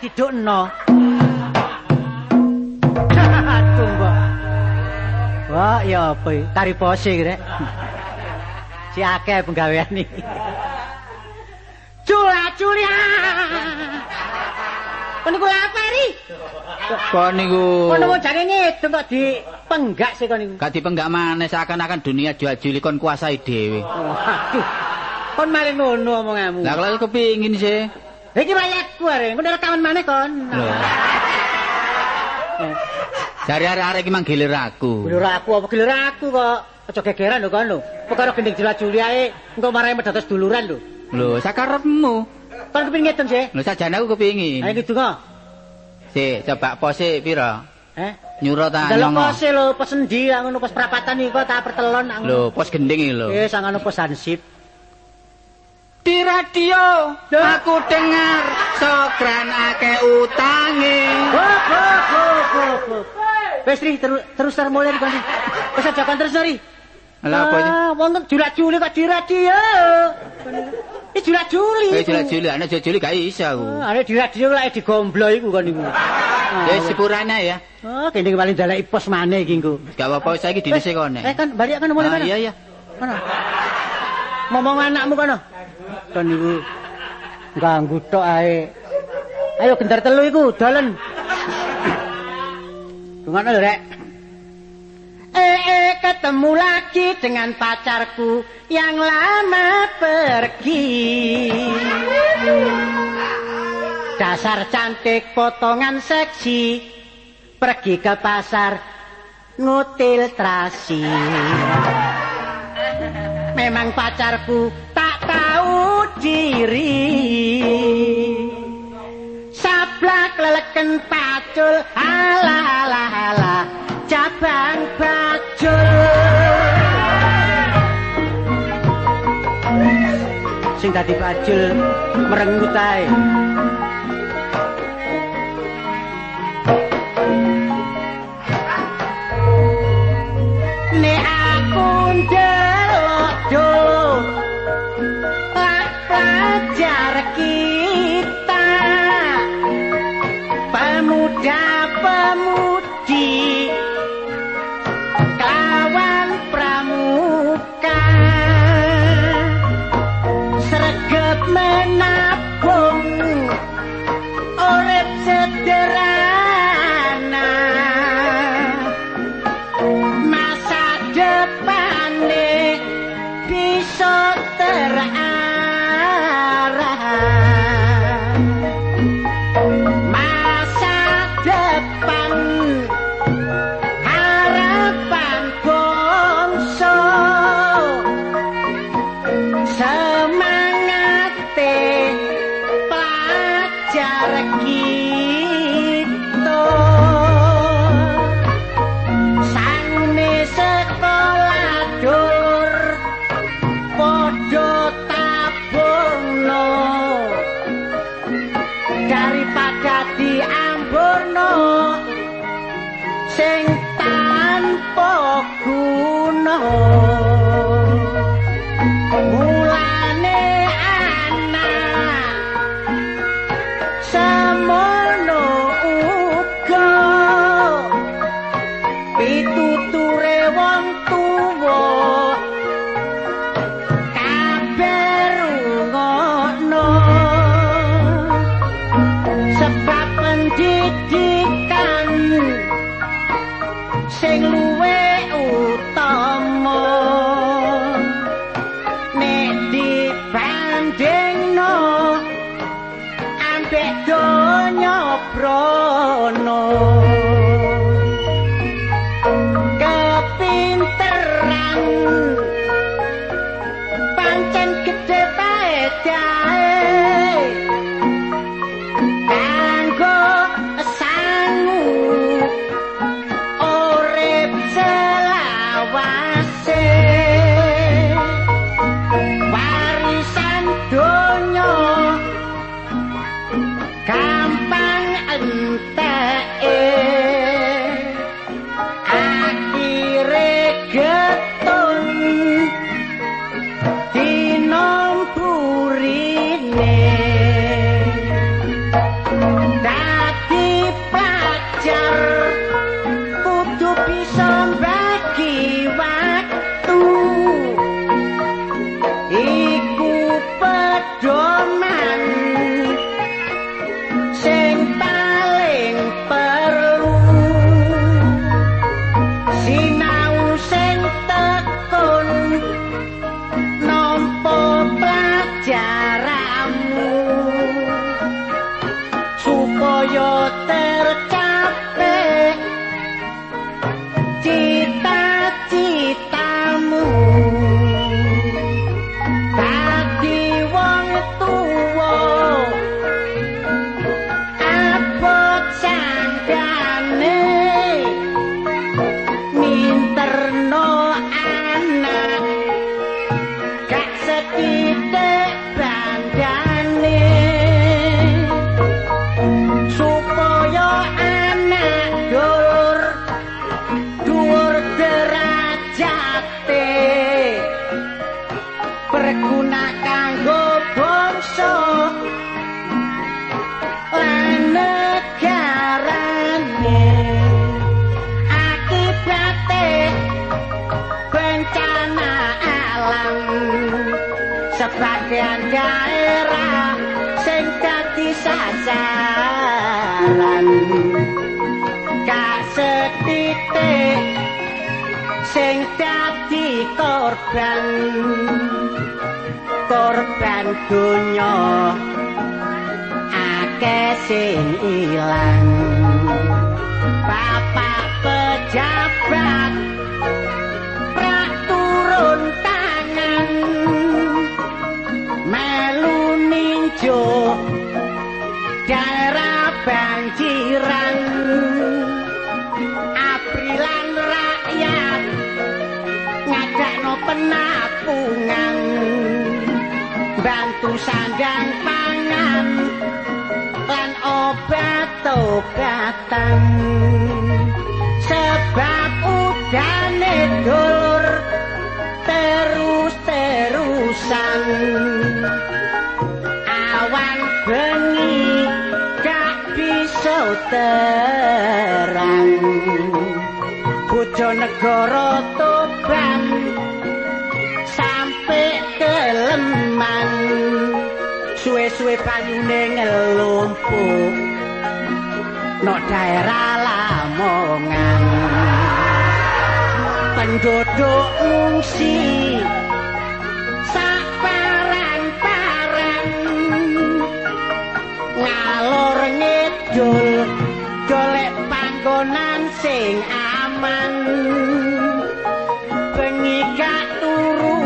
didukno. Aduh, Mbok. Wah, ya apa iki? Tari pose iki, Rek. Si akeh penggawean iki. Cula-culia. Kon niku apa ri? Kon niku. Kon jane ngedeng kok dipenggak sih kon niku. Gak dipenggak maneh seakan-akan dunia jual-juli kon kuasai dhewe. Waduh. Kon malah ngono omonganmu. Lah kalau kepingin sih. Iki wayahku arek, engko rekaman maneh kon. Jare arek-arek iki manggilir aku. Gilir aku apa gilir aku kok. Aja gegeran lho kon lho. Perkara gendeng jula-juli ae engko marahi medados duluran lho. Lho, sakarepmu. Kon kepengin ngedeng sih? Lho sajane aku kepingin. Ayo ngedeng. Sik, coba pose pira? Nyuro ta nyongo. nyongo. Pose lho, pos endi ngono pos perapatan iki kok tak pertelon ngono. Lho, pos gending iki lho. Sangono pos hansip. Di radio aku dengar Sokran akeh utange. Wes Ri terus mulai kon. Wes aja kon terus Ri. Lah apa iki? Wonten julak-juli kok di radio. Iki julak-juli. Julak-juli, ana juli gak iso aku. Ana di radio lek digomblo iku kon niku. Wis sepurane ya. Oh, kene paling daleki pos maneh iki engko. Gak apa-apa saiki dinese kene. Kan balik kan mulai kan. Iya. Mana? Ngomong anakmu kono. Kon niku ganggu tok ae. Ayo gendar telu iku dolen. Dungan lho, Rek. Ketemu lagi dengan pacarku yang lama pergi. Dasar cantik potongan seksi, pergi ke pasar ngutil terasi. Memang pacarku tak tahu diri. Sablak leleken pacul, ala cabang bajul. Sing dadi bajul merengut ae. Nek aku ndelok do pelajar kita, pemuda-pemudi kawan pramuka, sregep menabung urip sederhana, masa depane bisa terarah, masa depan harapan bangsa, semangate pelajar kita, sangune sekolah dur podo tabungno daripada diamburno sing tanpa guna. Mulane anak semono uga pituture wong tuwa kabeh rungokno, sebab pendidikan sing luwe utama nek dibandingno ambek donya brono. Kepinteran pancen gedhe faedahe kanggo sangu urip selawase, warisan donya gampang enteke, akhire getun dinomburine. supaya tercapai cita-citamu dadi wong tuwa abot sanggane minterno anak gak setitik bandane supaya anak dhuwur derajate berguna kanggo bangsa lan negarane akibate bencana alam sebagian daerah sing dadi sasaran gak setitik sing dadi korban donya akeh sing ilang bapak pejabat prak turun tangan melu ninjo daerah banjiran aprilan rakyat ngadakno penapungan bantu sandang pangan lan obat-obatan sebab udane dulur terus-terusan awan bengi gak bisa terang Bojonegoro Tuban sampai keleman suwe-suwe banyune ngelumpuk no daerah Lamongan penduduk ngungsi saparan-paran ngalor ngidul golek panggonan sing aman bengi gak turu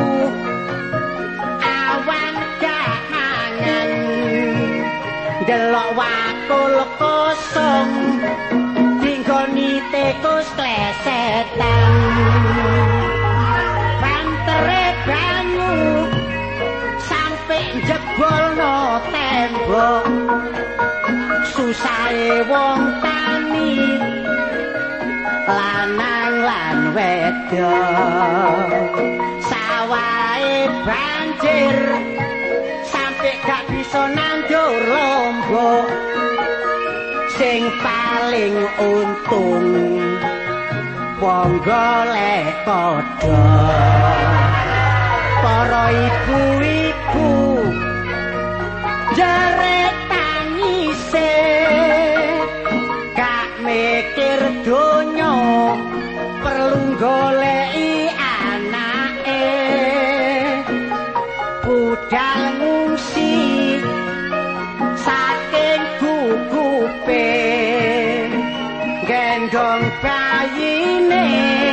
awan gak mangan delok wakul kosong dinggoni tikus klesetan bantere banyu sampe jebolno tembok susahe wong tani lanang lan wedok sawahe banjir sampe gak bisa nandur lombok sing paling untung wong golek padha para ibu-ibu jare tangise gak mikir donya perlu goleki anake budal ngungsi saking gugupe gendong bayine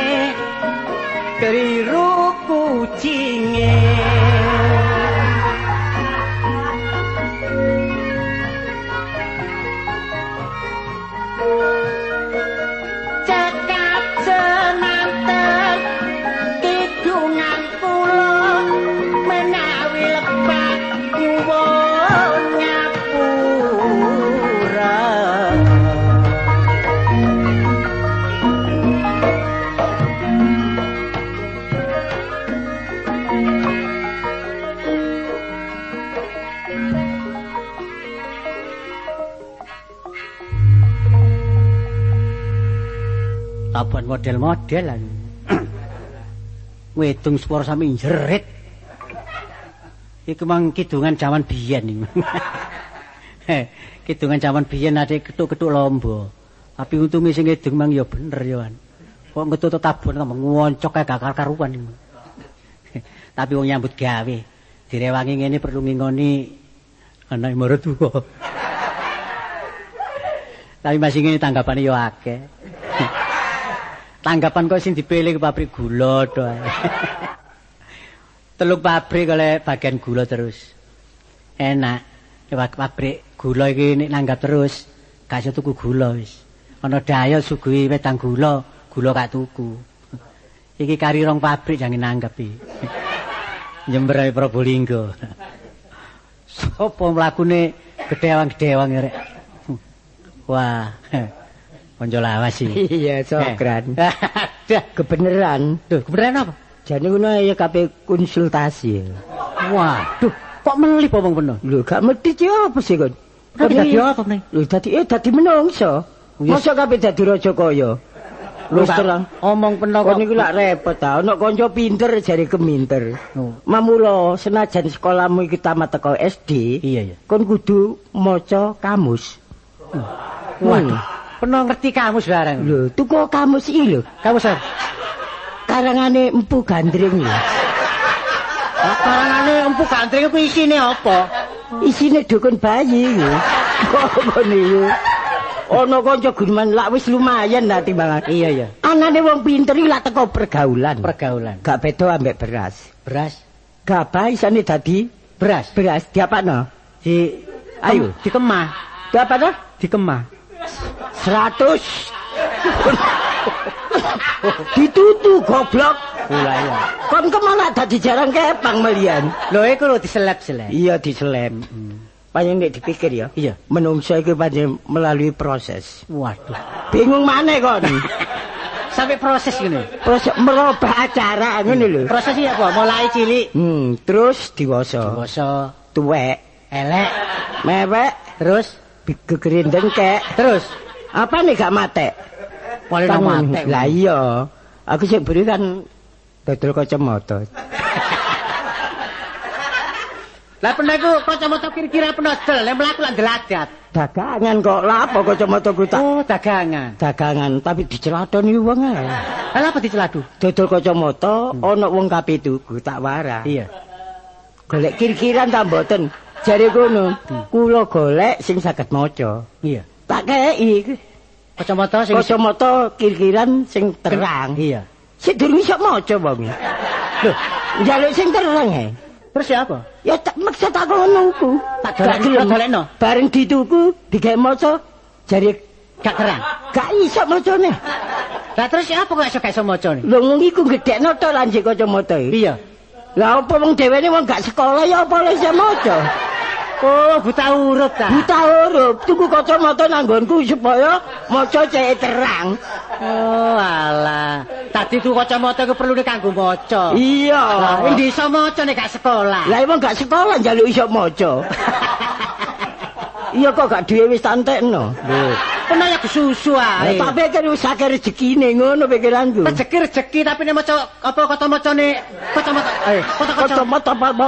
keliru kucinge cekap senanten kidungan kula menawi lepat nyuwun ngapura Labuan model-model lan. Wedung sepur sami jerit. Iku mang kidungan jaman biyen iki. Kidungan jaman biyen ade ketuk-ketuk lomba. Tapi untunge sing ngedung mang ya bener ya kan. Kok ngetut tabon tambah ngoncok kae gak karuan iki. Tapi wong nyambut gawe. Direwangi ngene perlu ngingoni anak maratuwa. Tapi masih ngene tanggapane yo akeh. Tanggapan kok sing dipilih ke pabrik gula to. Teluk pabrik oleh bagian gula terus. Enak. Pabrik gula iki nek nanggap terus, gak iso tuku gula wis. Ana daya suguhi wedang gula, gula gak tuku. Iki kari rong pabrik jange nanggap iki. Jember Probolinggo. Sopo mlakune gedewang-gedewang rek. Wah. Konco lawas iki. Iya, Sokran. Kebeneran. Duh, kebeneran apa? Jane ngono ya kabeh konsultasi. Waduh, kok meli pomong peno? Lho, gak medhit ya apa sih kon? Dadi apa meneh? Lho, dadi menungso. Mosok kabeh dadi raja kaya. Wis terang omong peno kok niku lak repot ta. Ana kanca pinter jare keminter. Mamula senajan sekolahmu iki tamat teko SD, iya. Kon kudu maca kamus. Waduh, peno ngerti kamus bareng. Lho, tuku kamus iki lho. Kamus karangane Empu Gandring lho. Karangane Empu Gandring ku isine apa? Isine dukun bayi lho. Kok niku. Ana kanca guneman lak wis lumayan lah timbangan. Iya. Anane wong pinter iki lak teko pergaulan. Gak beda ambek beras. Beras. Gabah isane dadi beras. Diapakno? Ayo, dikemah. Diapakno? Dikemah. 100. Ditutu goblok. Iya. Kon kemana dadi jarang kepang melian. Lho iku lho diselep-selep. Iya diselep. Panjang nek dipikir ya. Iya. Menungso iki panjang melalui proses. Waduh. Bingung maneh kon. Sampai proses ngene. Proses merubah acara ngono lho. Proses iki apa? Mulai cilik. Terus dewasa. Tuwek, elek, mewek, terus gegerindeng kek. Terus apa nih gak matek? Paling matek. Lah iya. Aku sing buri kan dodol kacamata. Lah peneku kacamata kira-kira penodol, nek mlaku lak deladat. Dagangan kok lapo kacamata ku tak. Oh, dagangan. Dagangan tapi dicelatoni wong ae. Lah apa diceladu? Dodol kacamata ana wong kabeh tuku tak warah. Iya. Golek kir-kiran ta mboten? Jare kono. Kula golek sing saged maca. Iya. Tak kei kacamata kir-kiran sing terang. Iya. Sing durung iso maca wong. Lho, njaluk sing terang ae. Terus ya apa? Ya tak maksud tak ngono ku. Tak golekno. Bareng dituku, digawe maca, jare gak terang. Gak iso macane. Lah terus ya apa kok iso macane? Lho wong iku gedhekno to lan jek kacamata. Iya. Lah apa wong dhewene wong gak sekolah ya apa iso maca? Oh, buta huruf ta. Buta huruf. Tuku kacamata nanggonku supaya maca cek terang. Oh, alah. Tadi tuku kacamata ku perlu kanggo maca. Iya. Lah endi iso maca nek gak sekolah? Lah wong gak sekolah njaluk iso maca. Iya kok gak duwe wis tantekno. Lho, pernah ya kesusu ae. Tak pikir wis akeh rezekine ngono pikiranku. Rezeki tapi nek maca apa kacamacane kacamata. Kacamata apa?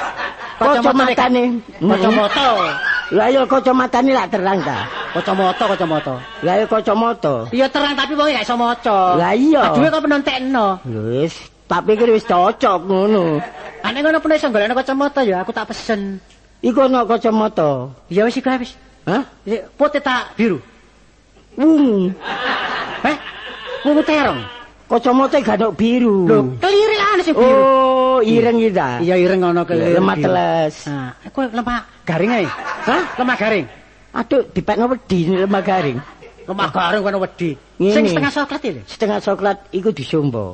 Kacamatane. Kacamata. Lah ya kacamatane lak terang ta. Kacamata. Lah ya kacamata. Iya terang tapi wong gak iso maca. Lah iya. Aduhe kok penentekno. Wis, tak pikir wis cocok ngono. Ane ngono pun iso golekno kacamata ya aku tak pesen. Iku ana kacamata. Ya wis iku wis. Hah? Putih tak biru. Wungu. Wungu terong. Kacamata gak ono biru. Lho, kelirik ana sing biru. Oh, ireng iki ta. Iya ireng ana kelirik. Lemah teles. Nah, aku lemah garing ae. Hah? Lemah garing. Aduh, dipekno wedi lemah garing. Lemah garing kono wedi. Sing setengah coklat iki. Setengah coklat iku disombo.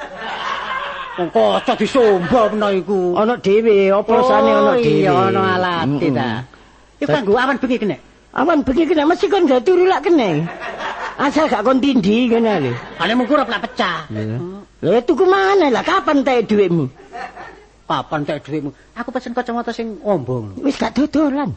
Wong kaca disombo mena iku. Ana dhewe, oposane ana dhewe. Iya, ana alate ta. Iku kanggo awan bengi kene. Awan bengi kene mesti kon gak turu lak kene. Asal gak kon tindhi kene lho. Ane mung kurep lak pecah. Lha tuku mana lah kapan teh dhuwitmu? Kapan teh dhuwitmu? Aku pesen kacamata sing ombong. Wis gak dodolan.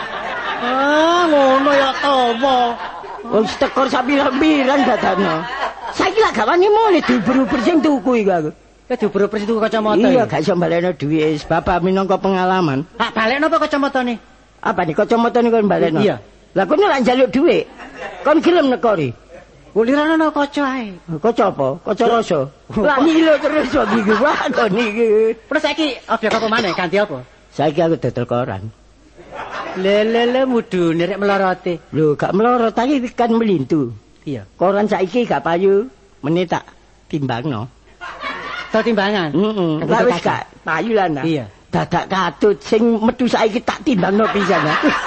Ah, ngono ya towo. Wis tekor sak pirang-pirang dadane. Saiki lak gak wani mulih diuber-uber sing tuku iku aku. Ya diuber-uber sing tuku kacamata. Iya, gak iso balekno dhuwit, bapak minangka pengalaman. Hak balekno apa kacamatane? Apa nih kacamatane kon balekno? Iya. Lah kon lak njaluk dhuwit. Kon gelem nekori. Ulirane ana kaca ae. Kaca apa? Kaca rasa. Lah ngilo terus wae iki. Waduh niki. Terus saiki objek apa maneh ganti apa? Saiki aku dodol koran. Lele mudune rek melorote. Lho, gak melorot tapi kan melintu. Iya. Koran saiki gak payu, meneh tak timbangno. To timbangan. Heeh. Lah wis gak payu lan. Iya. Dadak katut sing metu saiki tak timbangno pisan.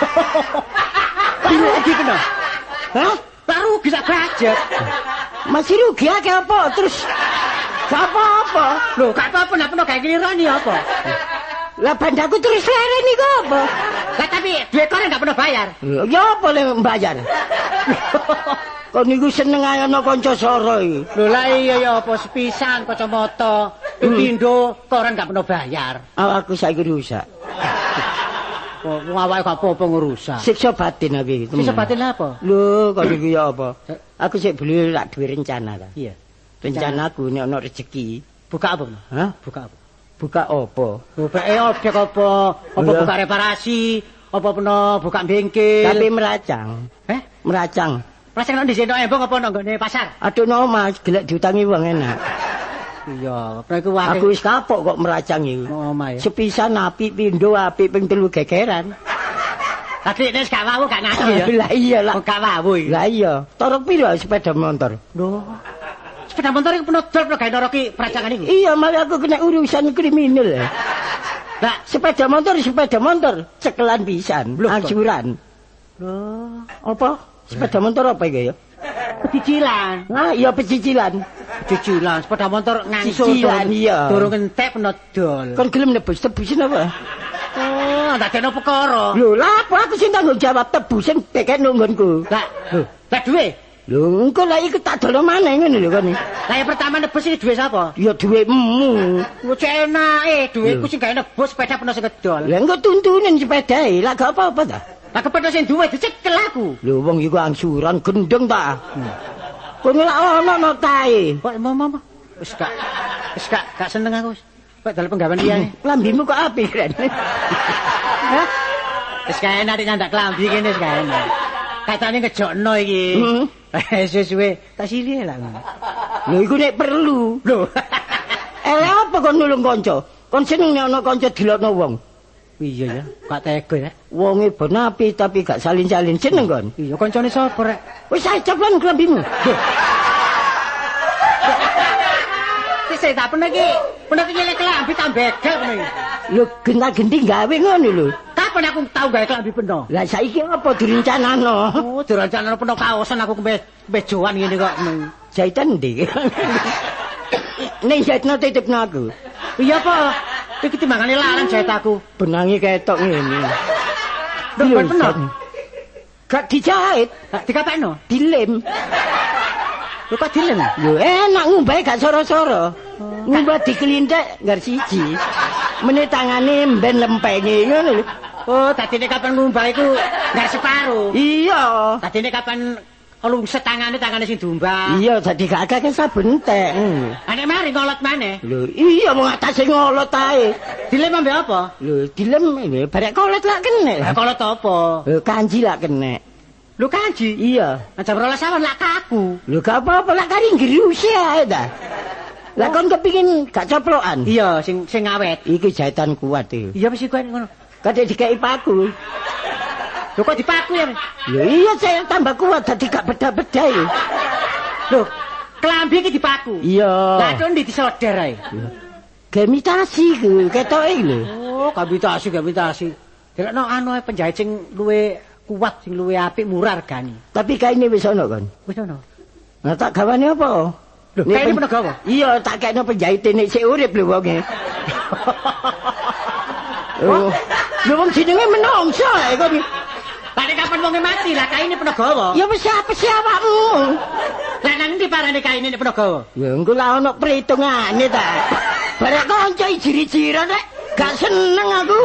Piye iki kena? Hah? Tak rugi sak budget. Masih rugi akeh apa? Terus gak apa-apa. Lho, gak apa-apa nek peno gawe nirani apa? Lah bandaku terus leren iku apa? Lah tapi duit koran gak pernah bayar. Ya apa le mbayar? Kok niku seneng ae ana kanca soro iki. Lho lah iya ya apa sepisan kacamata, pindho koran gak pernah bayar. Awakku saiki rusak. Wong awake gak apa-apa ngerusak. Siksa batin aku iki. Siksa batin apa? Lho, kok niku ya apa? Aku sik beli lak duwe rencana ta. Iya. Rencanaku nek ana rezeki. Buka apa? Hah? Buka apa? Buka apa? Buka objek apa? Apa buka reparasi? Apa peno buka bengkel? Tapi meracang. Meracang. Meracang nang dhisik embong apa nang nggone pasar? Aduh no Mas, gelek diutangi wong enak. Iya, iku wae. Aku wis kapok kok meracang iku. Omah ya. Sepisan apik pindho apik ping 3 gegeran. Tapi nek gak wawu gak ngaji ya. Lah iya lah. Gak wawu iki. Lah iya. Torok piro sepeda motor? Lho. Sepeda motor iki peno dol gawe noroki peracangan iki. Iya, malah aku kena urusan kriminal. Lah, sepeda motor, cekelan pisan, angsuran. Loh, apa? Sepeda motor apa iki ya? Pecicilan. Nah, iya pecicilan. Pecicilan, sepeda motor ngangsul. Pecicilan iya. Durung entek peno dol. Kon gelem tebusin apa? Oh, ndadekno perkara. Lho, lah apa aku sing tanggung jawab tebusin tekekno nggonku. Lah, lah duwe. Lho, engko lha iku tak dono maneh ngene lho kon. Lah yang pertama nebus iki duwe sapa? Ya duwekmu. Wis enake, duweku sing gawe nebus sepeda peno sing kedol. Lah engko tuntunin sepedae, lah gak apa-apa ta? Lah kepethuk sing duwe dicekel aku. Lho wong iku angsuran gendeng ta. Kon lak ono tae. Kok mama. Wis gak seneng aku wis. Kok dalem penggawean liyane. Lambimu kok apik Ren. Hah? Wis gak enak nyandak klambi kene wis gak enak. Katane ngejokno iki. Suwe-suwe tak silih lah. Lho iku nek perlu. Lho. Apa kon nulung kanca? Kon seneng nek ana kanca dilokno wong. Iya ya, gak tega ya. Wonge ben apik tapi gak salin-salin seneng kon. Iya, kancane sapa rek? Wis acap lan klambimu. Sik tak pernah iki nyelek klambi tak begal peno iki. Lho genta-genti gawe ngono lho. Kapan aku tau gawe klambi peno? Lah saiki apa direncanano? Oh, direncanano peno kaosan aku kemejoan ngene kok. Jahitan ndi? Ning jahitno titipno aku. Iya apa? Iki timbangane larang jahit aku. Benangi ketok ngene. Lho peno. Gak dijahit, gak dikapekno, dilem. Lho kok dilem? Lho enak ngumbahe gak soro-soro. Ngumbah dikelintek nggar siji. Meneh tangane mben lempenge ngono lho. Oh, dadine kapan ngumbah iku nggar separo. Iya. Dadine kapan lungset tangane sing dumbah. Iya, dadi gak akeh sabun entek. Nek mari ngolot maneh. Lho, iya mung atase ngolot ae. Dilem ambe apa? Lho, dilem barek kolot lak kene. Lah kolot apa? Lho, kanji lak kene. Lho kanji? Iya. Aja rolas awan lak kaku. Lho, gak apa-apa lak kari ngerusi ae ta. Lah kon kepingin gak coplokan? Iya, sing awet. Iki jahitan kuat iki. Iya wis kuwi ngono. Kadek dikai paku. Lho kok dipaku ya? Lho iya saya tambah kuat dadi gak beda-beda iki. Lho, klambi iki dipaku. Iya. Lah kok ndi disoder ae? Gemitasi ku ketoke lho. Oh, gemitasi. Delokno anu ae penjahit sing luwe kuat, sing luwe apik, murah regane. Tapi kaine wis ana kon. Wis ana. Lah tak gawane apa? Lho, kaine peno gawa. Iya, tak kene penjahite nek sik urip lho wonge. Oh, lho wong jenenge menungso ae kon. Lah nek kapan wonge mati lah kaine peno gawa. Ya wis apa sih awakmu? Lah nang ndi parane kaine nek peno gawa? Ya engko lah ono perhitungane ta. Barek kanca ijiri-jira nek gak seneng aku.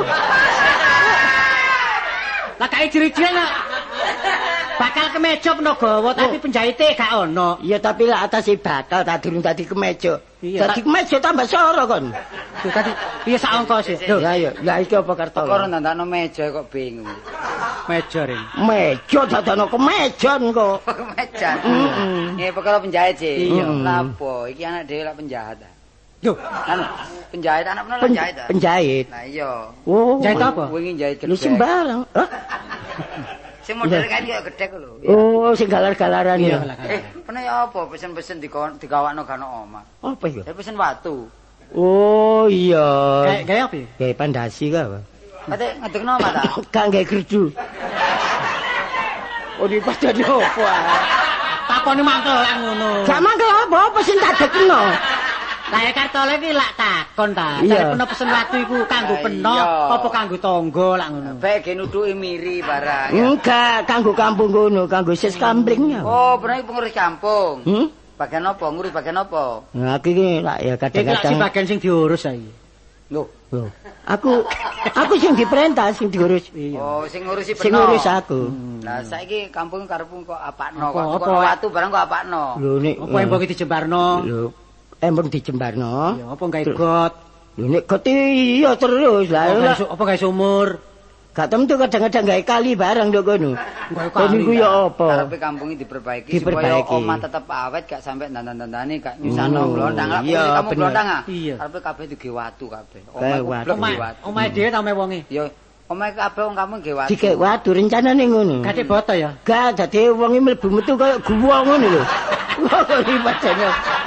Lah kae jiri-jiri bakal kemeja peno gawa tapi penjahite gak ono. Iya tapi lah atase bakal tak durung dadi kemeja. Dadi kemeja tambah soro kon. Tadi iya sak ongkos. Ya ya, lah iki apa karto? Kok ndandakno meja kok bingung. Meja ring. Meja dadakno kemejon kok. Kemeja. Nggih perkara penjahit sih. Lapo iki anak dhewe lak penjahat. Yo, anu penjahit anak peno penjahit ta? Penjahit. Lah iya. Oh, jahit apa? Wingi jahit lu gedhe. sembarang. Hah? Sing model kae kaya gedhe ku lho. Oh, sing galar-galaran ya. Peno ya apa pesen-pesen digawakno gak ono omah. Apa iku? Ya pesen watu. Oh, iya. Kayak apa? Kayak pandasi ka apa? Kate ngedekno omah ta? Gak nggae gerdu. Oh, di padane opo? Takone mangkel lak ngono. Gak mangkel apa sing tak dekno. Lah ya kartole iki lak takon ta. Iya. Peno pesen watu iku kanggo peno Iya. apa kanggo tangga lak ngono. Bae ge nuduki miri barang. Ya. Enggak, kanggo kampung ngono, kanggo sis kampling. Oh, bener iki pengurus kampung. Bagian apa? Ngurus bagian apa? Nah, aku iki lak ya Iki lak kadang-kadang. si bagian sing diurus saiki. Loh. Loh, aku sing diperintah sing diurus. Oh, sing ngurusi Sing peno. ngurus aku. Lah saiki kampung karepmu kok apakno Apa, kok apa, watu barang kok apakno. Lho nek Apa embong iki dijembarno? Lho, embong dijembarno. Ya apa gawe got? Lho nek got iya terus lah. Apa gawe sumur? Gak tentu kadang-kadang gawe kali barang ndok kono. Kok niku ya apa? Karepe kampung iki diperbaiki supaya Diperbaiki. omah tetep awet gak sampe dandan-dandane gak nyusahno Oh, blondang. Lah iya, kamu bener. blondang ah. Iya. Karepe kabeh digawe watu kabeh. Gawe Omah watu. blok digawe watu. Omahe dhewe ta omahe wonge? Ya omah kabeh wong kampung gawe watu. Dikek watu rencanane ngono. Gadek boto ya. Gak dadi wong mlebu metu kaya guwa ngono lho. Iki padane.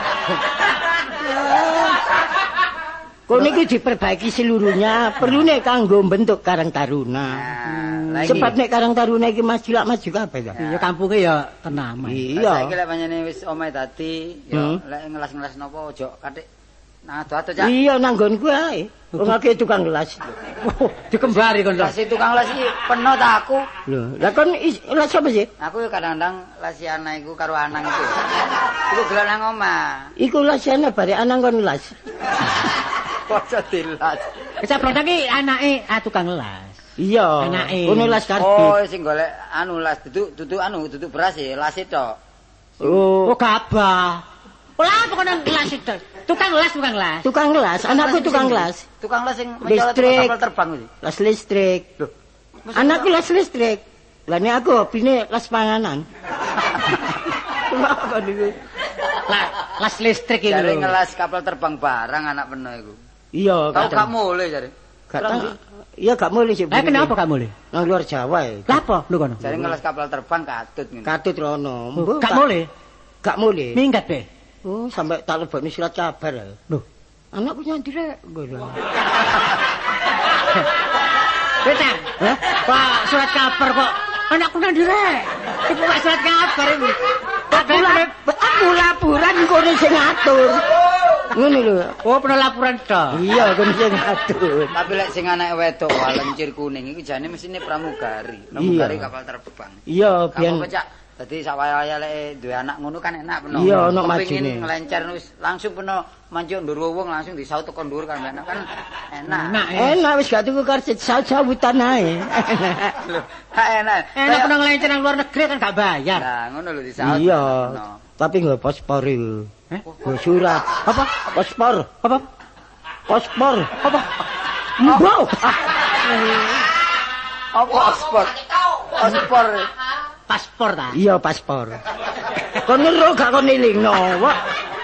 Kok niki diperbaiki seluruhnya, perlu nek kanggo bentuk Karang Taruna. Lah iki. Sebab nek Karang Taruna iki maju kabeh ta. Iya kampunge ya tenam. Saiki Iya. lek pancene wis omahe dadi ya lek ngelas-ngelas napa aja kathik nang ado-ado cak. Iya nanggonku ae. Wong akeh tukang gelas. Dikembari kon lho. Las tukang las iki peno ta aku. Lho, lah kon gelas apa sih? Aku ya kadang-kadang lasi anak iku karo anang iku. Iku gelek nang omah. Iku lasane bare anang kon las. Kok dilas. Kecaplok iki anake tukang las. Iya. Anake. Ono las Oh, karbit. sing golek anu las duduk beras ya, las tok. Oh, Oh gabah. Olah pokoke las itu. Tukang las. tukang gelas, anakku tukang gelas. Tukang las sing Listrik. kapal terbang iki. Las listrik. Loh. Anakku las listrik. Lah nek aku hobine las panganan. Apa niku? Las listrik iki Jare lho. ngelas kapal terbang barang anak peno iku. Iya, Kau kadang. gak mulai jare. Gak tahu. Iya gak boleh sih. Lah kenapa gak boleh? Nang luar Jawa ya. Lah apa lho kono? Jare ngelas kapal terbang katut ngene. Katut rono. Gak boleh. Gak boleh. Minggat be. Oh, sampai tak lebokne surat kabar. Loh, Anakku nyandirek. Ngono. Beta. Hah? Pak surat kabar kok anakku nang direk. Iku Pak surat kabar iku. Aku laporan kono sing ngatur. Ngono lho. Oh, pernah laporan tok. Iya, kono sing ngatur. Tapi lek sing anak wedok walencir kuning iku jane mesine pramugari. Pramugari kapal terbang. Iya, Kamu biyen pecak. Dadi sawaya lek duwe anak ngono kan enak peno. Iya, ono Kepengin majine. ngelencer wis langsung peno manjuk ndur wong langsung disaut teko ndur kan enak kan enak. Enak ya. enak wis gak tuku karcis sawutan ae. Lho, enak. Enak pernah ngelencer nang luar negeri kan gak bayar. Nah, ngono lho disaut. Iya. No. Tapi nggak paspor itu. Eh? Nggo surat. Apa? Paspor. Apa? Paspor. Apa? Mbok. Apa paspor? Paspor. Paspor ta? Iya paspor. Kon ngero gak kon elingno. Wah.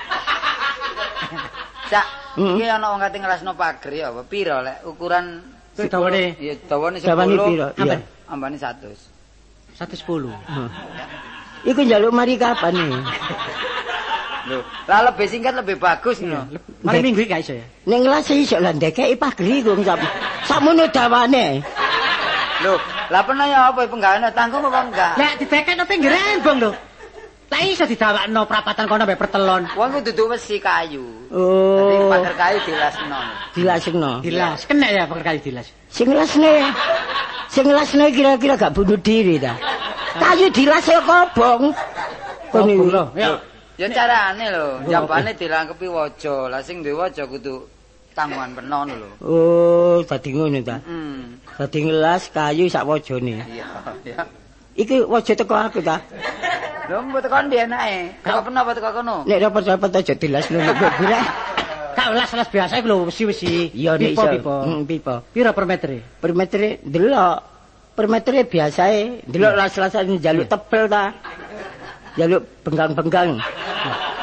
Cak, iki ana wong kate ngelasno pager ya apa pira lek ukuran Kuwi dawane. Iya, dawane 10. Dawane piro? Iya. Ambane 100. 110. Iku njaluk mari kapan nih? Lho, lah lebih singkat lebih bagus ngono. Mari minggu iki gak iso ya. Ning ngelas iso lah ndekeki pager iku sakmono dawane. Lho, lah pernah ya apa penggaweane tanggung apa enggak? Lah didekekno pinggir embong lho. Lah iso didawakno prapatan kono mbek pertelon. Wong ku duduk besi kayu. Dadi Oh, pager kayu dilasno. dilasno. Dilas, kena ya pakai kayu dilas. Sing ngelasne kira-kira gak bunuh diri ta? Kayu dilas ya kobong. Kon Kobong niku lho. Ya. Ya carane lho, jambane dilangkepi waja. Lah sing duwe waja kudu tanggungan penon lho. Oh, dadi ngono ta. Dadi ngelas kayu sak wajane. Iya, ya. Iki waja teko aku ta. Lho mbok tekan ndi enake? Kok pernah apa teko kono? Nek rapet-rapet aja dilasno nek gurek. Kak las biasa iku lho wesi-wesi. Iya nek iso. Pipo. Pipo. Pira per meter? Per meter delok. Per meter biasae delok las-lasan njaluk tebel ta. Njaluk benggang-benggang.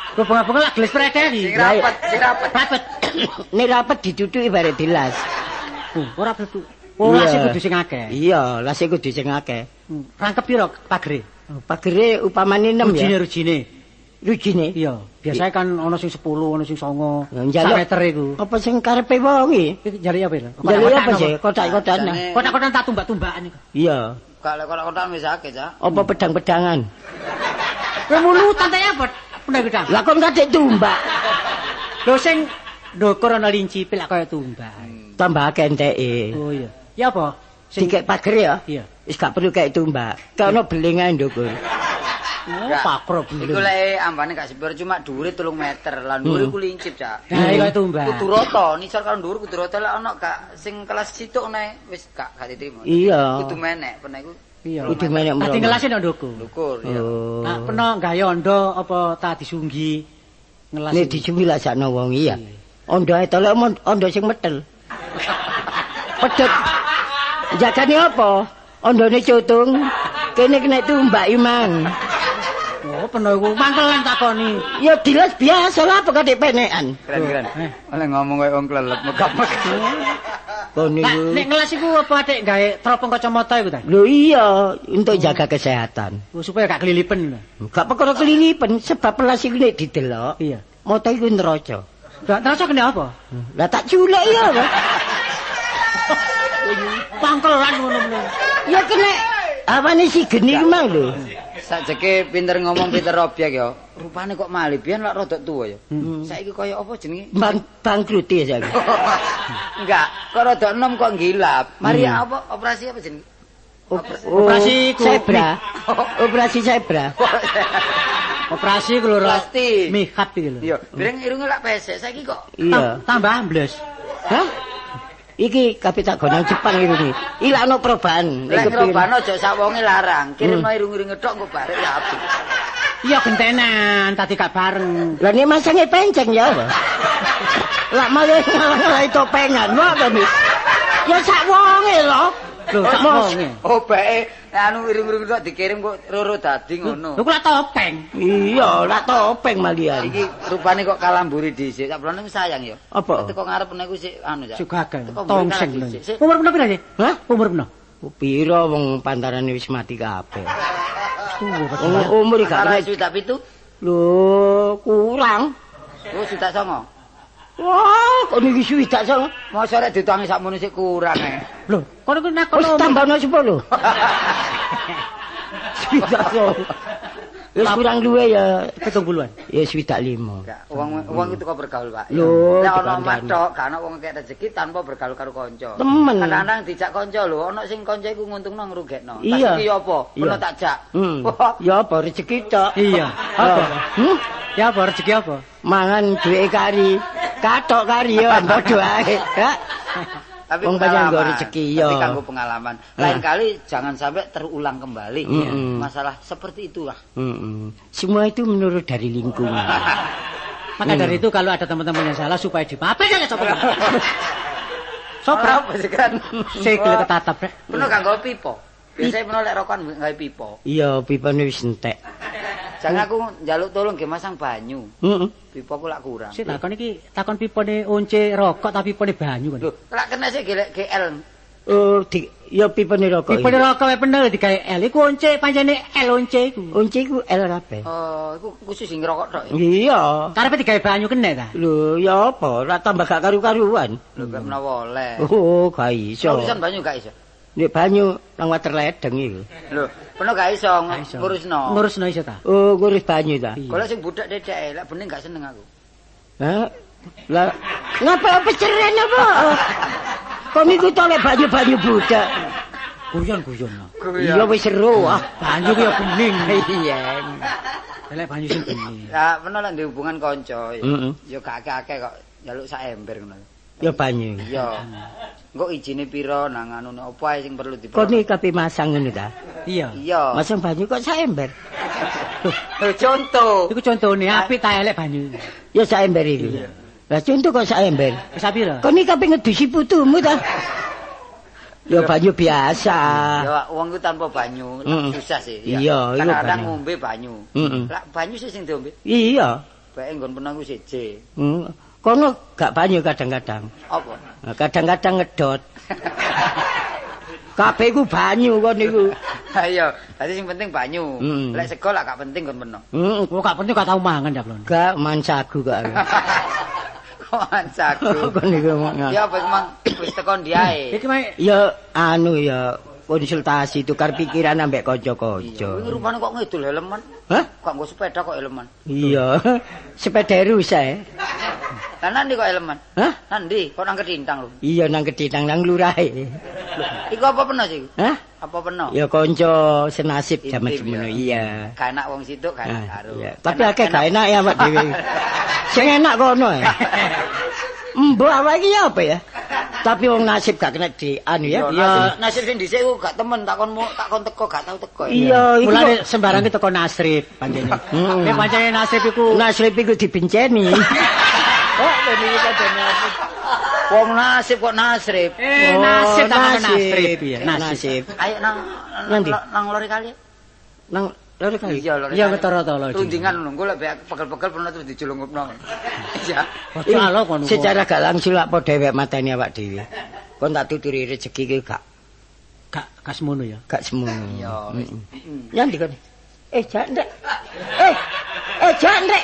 Kok bunga-bunga lak gelis prete iki. Sing rapet, sing rapet. Rapet. Nek rapet ditutuki bare dilas. Ora betul. Oh, lase kudu sing akeh. Iya, lase kudu sing akeh. Rangkep piro pagere? Pagere upamane 6 ya. Rujine. Rujine? Iya, biasanya kan ana sing 10, ana sing 9. Njaluk meter iku. Apa sing karepe wong iki? Iki njaluk apa lho? Njaluk apa sih? Kotak-kotakan. Kotak-kotakan tak tumbak-tumbakan iku. Iya. Kalau kotak-kotakan wis akeh, Cak. Apa pedang-pedangan? Kowe mulutan ta ya, pedang-pedang. Lah kon kadek tumbak. Lho sing ndukur ana linci pilak kaya tumbak. Tambah akeh enteke. Oh iya. Ya apa? Dikek pagere ya? Iya. Wis gak perlu kayak tumbak. Kono beling ae ndukur. Oh, pakro Iku belum. lek ambane gak sepiro cuma dhuwure 3 meter. Lah dhuwure iku lincip, Cak. Nah, iki kaya tumbak. Kudu rata, nisor karo dhuwur kudu rata lek ana gak sing kelas situk nek wis gak diterima. Iya. Kudu menek, pene iku Iya. Kudu menek Ati mrono. ngelase nang ndukur. ndukur ya. Oh. Nah, peno gawe ondo apa ta disunggi ngelas. Nek dicumi lak sakno wong iya. Ondo ae to lek ondo sing metel. Pedhet. Jagane apa? Ondone cutung. Kene kena tumbak imang. Oh, peno iku mangkelan takoni. Ya dilas biasa lah apa kadek penekan. Keren-keren. Oleh ngomong koyo wong klelet megap-megap. Kon Nah, niku. nek ngelas iku apa adek gawe teropong kacamata iku ta? Lho iya, untuk jaga kesehatan. Oh, supaya gak kelilipen. Gak perkara kelilipen sebab pelas iku nek didelok. Iya. Mata iku neraca. Gak terasa kena apa? Lah tak culek ya. Bang. Pangkelan ngono-ngono. Ya kena awane si geni ku mang lho. Sajeke pinter ngomong pinter objek ya. Rupane kok malih biyen lak rada tuwa ya. Saiki koyo apa jenenge? Bangkrut ya saiki. Enggak, kok rada enom kok gilap. Mari apa operasi apa jenenge? Operasi ku- zebra. Operasi zebra. Operasi ku lho. Plastik. Mihat iki lho. Iya, bireng irunge lak pesek saiki kok. Iya. Tambah ambles. Hah? Iki kabeh tak gonang Jepang iki. Ilakno perubahan. Lek ngrobano aja sak wonge larang. Kirimno irung-irunge tok engko barek ya apik. Iya gentenan, tadi gak bareng. Lah nek masange penceng ya apa? Lah malah ngalah topengan wae to. Ya sak wonge lho. Lho, sak wonge. Oh, bae nek anu irung-irung tok dikirim kok roro dadi ngono. Lho kok topeng. Iya, lah topeng malian. Iki rupane kok kalamburi dhisik. Sak blone sayang ya. Apa? Teko ngarep niku sik anu ya. Sugagan. Teko Tongseng mrene lho. lagi, sik. Umur peno pira sih? Hah? Umur peno? Piro wong pantarane wis mati kabeh. Umur. Umur gak Antara kena. sudah pitu, Lho, kurang. oh sudah songo. Wah, kok niki suwi tak song. Mosok rek ditangi sakmono sik kurang Lho, kono ku nakon. Wis tambahno 10. Suwi tak song. Wis kurang luwe ya 70-an. ya suwi tak 5. Enggak, wong itu kok bergaul, Pak. Lho, Nek ana dikandani. matok, gak ana wong kek rezeki tanpa bergaul karo kanca. Temen. Kadang-kadang dijak kanca lho, ana sing kanca iku nguntungno ngrugekno. Iya. Iki ya apa? Iya. Ono tak jak. Wah, Ya apa rezeki tok. Iya. Apa? Hmm? Ya apa rezeki apa? Mangan duwe kari. Katok kari ya padha ae. Ya. tapi Wong banyak pengalaman. nggo rezeki, ya. Tapi kanggo pengalaman. Lain kali jangan sampai terulang kembali masalah seperti itulah. Semua itu menurut dari lingkungan. Maka dari itu kalau ada teman-teman yang salah supaya dimaafkan aja coba. Sopra. Apa sih kan? Sikil ketatap rek. Penuh kanggo pipo. Biasanya penuh lek rokokan gawe pipo. Iya, pipane wis entek. Jangan aku njaluk tolong ge masang banyu. Heeh. Pipo aku lak kurang. Sik takon iki takon pipone once rokok tapi pipone banyu kan. Lho, lak kena sih gelek GL. Oh, ya pipane rokok. Pipone rokok wae bener digawe L iku once pancene L once iku. Once iku L kabeh. Oh, iku khusus sing ngerokok tok ya. Iya. Karepe digawe banyu kena ta? Lho, ya apa? Ora tambah gak karu-karuan. Lho, gak menawa oleh. Oh, gak iso. Tulisan banyu gak iso. Nek banyu nang water ledeng iku. Lho, penuh gak iso ngurusno. Ngurusno iso ta? Oh, ngurus banyu ta. Kalau sing budak dedek, lek bening gak seneng aku. Hah? Lah, ngapa peceren apa? Kok niku tolek banyu-banyu budak. Guyon-guyon. Iya wis seru ah. Banyu ki ya bening. Iya. Lek banyu sing bening. Ya, penuh lek ndek hubungan kanca. Heeh. Ya gak akeh-akeh kok njaluk sak ember ngono. Ya banyu. Iya. Engko ijine pira nang anune opo ae sing perlu Kok niki kabeh masang ngono ta? Iya. Iya. Masang banyu kok sak ember. Lho, contoh. Iku contone apik ta elek banyu. Ya sak ember iki. Lah contoh kok sak ember. Wis pira? Kok niki kabeh ngedusi putumu ta? Ya banyu biasa. Ya wong ku tanpa banyu susah sih. Iya, iku Kadang-kadang banyu. ngombe banyu. Heeh. Lah banyu sih sing diombe. Iya. Bae nggon peno ku siji. Kono gak banyu kadang-kadang. Apa? Nah, kadang-kadang ngedot. Kabeh iku banyu kon niku. Ayo, dadi sing penting banyu. Lek sego lak gak penting nggon peno. Kok gak penting gak tau mangan ya, Blon. Gak mansagu kok. Kok ancaku. Kon niku. Ya apa emang wis tekan diae. Iki mah Ya anu ya konsultasi tukar pikiran ambek kanca-kanca. Kuwi rupane kok ngidul helman. Hah? Kok nggo sepeda kok helman. Iya. Sepeda rusak. Lah nanti kok helman? Hah? Nanti kok nang Kedintang lho. Iya nang Kedintang nang lurahe. Iku apa peno sih? Hah? Apa peno? Ya kanca senasib jaman Intip, semono ya. iya. Gak enak wong situ gak enak karo. Iya. Tapi akeh gak enak ya Pak dhewe. Sing enak kono ya. Mbok awake iki apa ya? Tapi wong nasib gak kena di anu ya. Ya nasib sing dhisik ku gak temen takon teko gak tau teko. Iya, mulane sembarang ki teko nasrib panjenengan. Nek pancene nasrib iku nasib iku dibenceni. Oh, ini padane apa? Wong nasib kok nasrib. nasib tak nasib. nasrib ya. Nasib. Ayo Nanti? nang lori kali. Nang lho kali. Iya lori. Iya ketara-tara. Tundingan ngono, engko lek pegel-pegel pernah terus dijulungupno. Iya. Ojo alo kono. Secara gak langsung lak padha dhewek mateni awak dhewe. Kon tak tuturi rezeki ki gak semono ya. gak semono. Iya. Nyandi kon. Jak ndek. Jak ndek.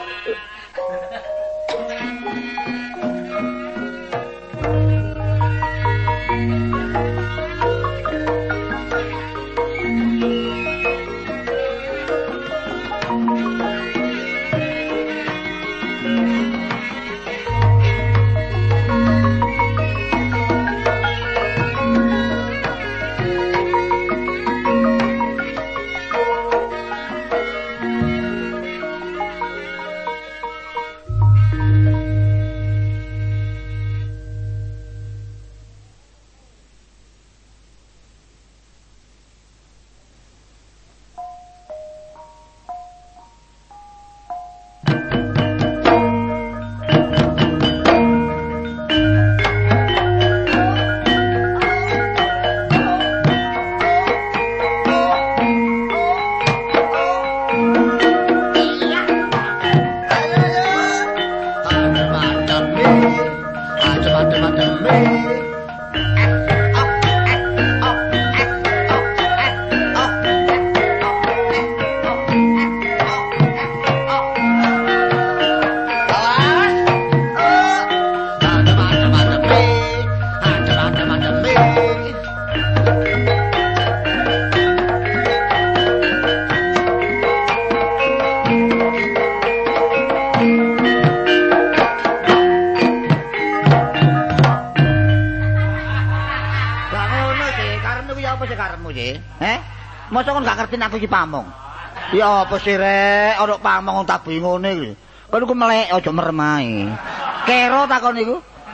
Masa kon gak ngerti aku iki pamong. Ya apa sih rek, ana pamong tak bingone iki. Kon iku melek aja merem ae. Kero takon iku.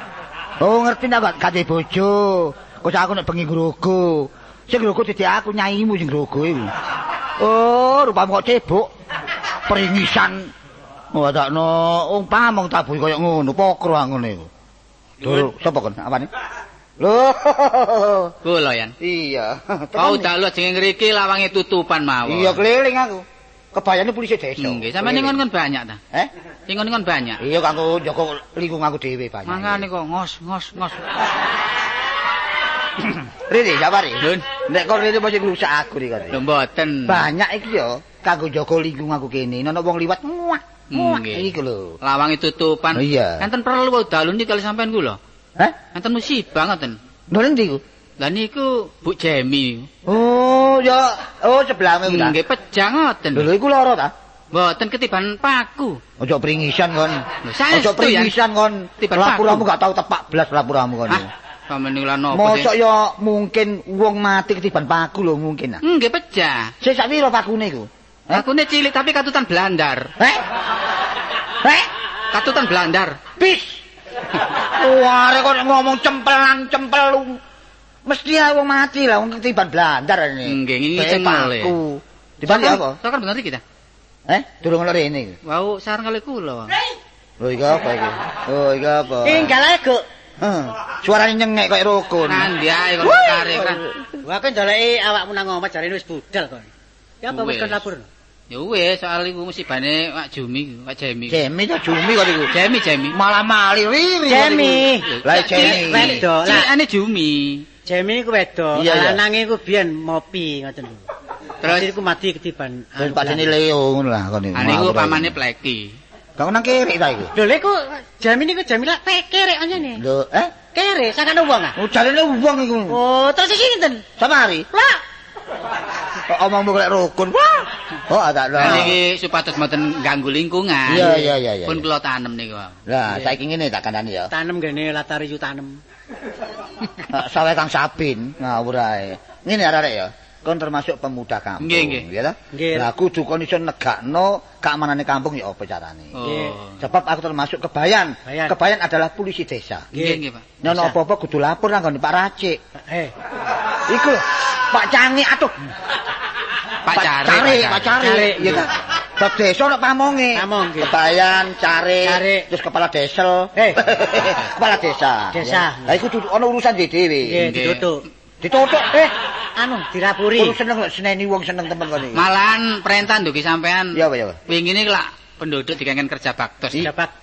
Oh ngerti ndak gak duwe bojo. Kok aku nek bengi grogo. Sing grogo dadi aku nyaimu sing grogo iki. Oh, rupamu kok cebok. Peringisan. Oh takno wong pamong tabuh koyo ngono, pokro ngene iku. Lho, sapa kon? Apane? Loh. Kula yan. Iya. Kau dalu jeneng ngriki lawange tutupan mawon. Iya keliling aku. Kebayane polisi desa. Nggih, sampeyan ngon banyak ta? Ngon banyak. Iya kanggo njaga lingkungan aku dhewe banyak. Mangane kok ngos. Rene, sabari. Nun. Nek kok rene mesti ngrusak aku iki kate. Lho mboten. Banyak iki ya kanggo njaga lingkungan aku kene. Ana wong liwat muak. Iki lho. Lawange tutupan. Iya. Enten perlu dalu niki kali sampean kula. Enten musibah ngoten. Lho ndi ku? Lah niku Bu Jemi. Oh, ya. Oh, sebelahmu ku ta. Nggih pejang ngoten. Lho iku lara ta? Mboten ketiban paku. Ojo pringisan kon. Ojo pringisan kon. Lapuramu gak tau tepak blas lapuramu kon. Sampeyan niku lan napa? Mosok ya mungkin wong mati ketiban paku lho mungkin. Nggih pecah. Sik sak pira pakune ku? Pakune cilik tapi katutan blandar. Katutan blandar. Bis. Wah, kok ngomong cempelan cempelu. Mesti wong mati lah wong ketiban blandar ini. Nggih, ngene cengel. Tiban apa? Sakar bener iki ta? Durung lho rene. Wau sareng kali kula. Lho iki apa iki? Oh, iki apa? Tinggal ae, Guk. Suarane nyengek kaya rukun. Nandi ae kok karek kan. Wah, kowe ndoleki awakmu nang omah jarene wis budal kon. Ya apa wis kon lapur? Ya wis, soal iku musibane Pak Jumi, Pak Jemi. Jemi to Jumi kok iku. Jemi. Malah mali riri. Jemi. Lah Jemi. Wedok. Cilikane Jumi. Jemi iku wedok. Lanange iku biyen mopi ngoten. Terus iku mati ketiban. Terus padane Leo ngono lah kon niku. Niku pamane Pleki. Kok nang kiri ta iku? Lho lek ku Jemi niku Jamila kerek anjene. Lho, Kerek sakane wong ah. Oh, jarene wong iku. Oh, terus sinten? Samari. Lah. Kok omongmu kok rukun. Wah. Oh, tak lho. Niki supados mboten ganggu lingkungan. Iya. Pun kula tanem niku. Lah, saiki ngene tak kandhani ya. Tanem gene latar ijo tanem. Sawe Kang Sabin, ngawur ae. Ngene arek ya. Kon termasuk pemuda kampung, nggih. ya ta? Lah kudu kon iso negakno keamanane kampung ya apa carane. Sebab aku termasuk kebayan. Kebayan adalah polisi desa. Nggih, Pak. Nono apa-apa kudu lapor nang Pak Racik. Iku Pak Cangi atuh. Pak Cari. Ya ta. Bab desa nek pamonge. Kebayan, Cari, terus kepala desa. Kepala desa. Lah iku kudu ana urusan dhewe. Nggih, ditutuk. Ditutuk dirapuri. Kudu seneng lho seneni wong seneng temen kene. Malahan perintah ndugi sampean. Iya, Pak. Wingi niku lak penduduk dikangen kerja baktos.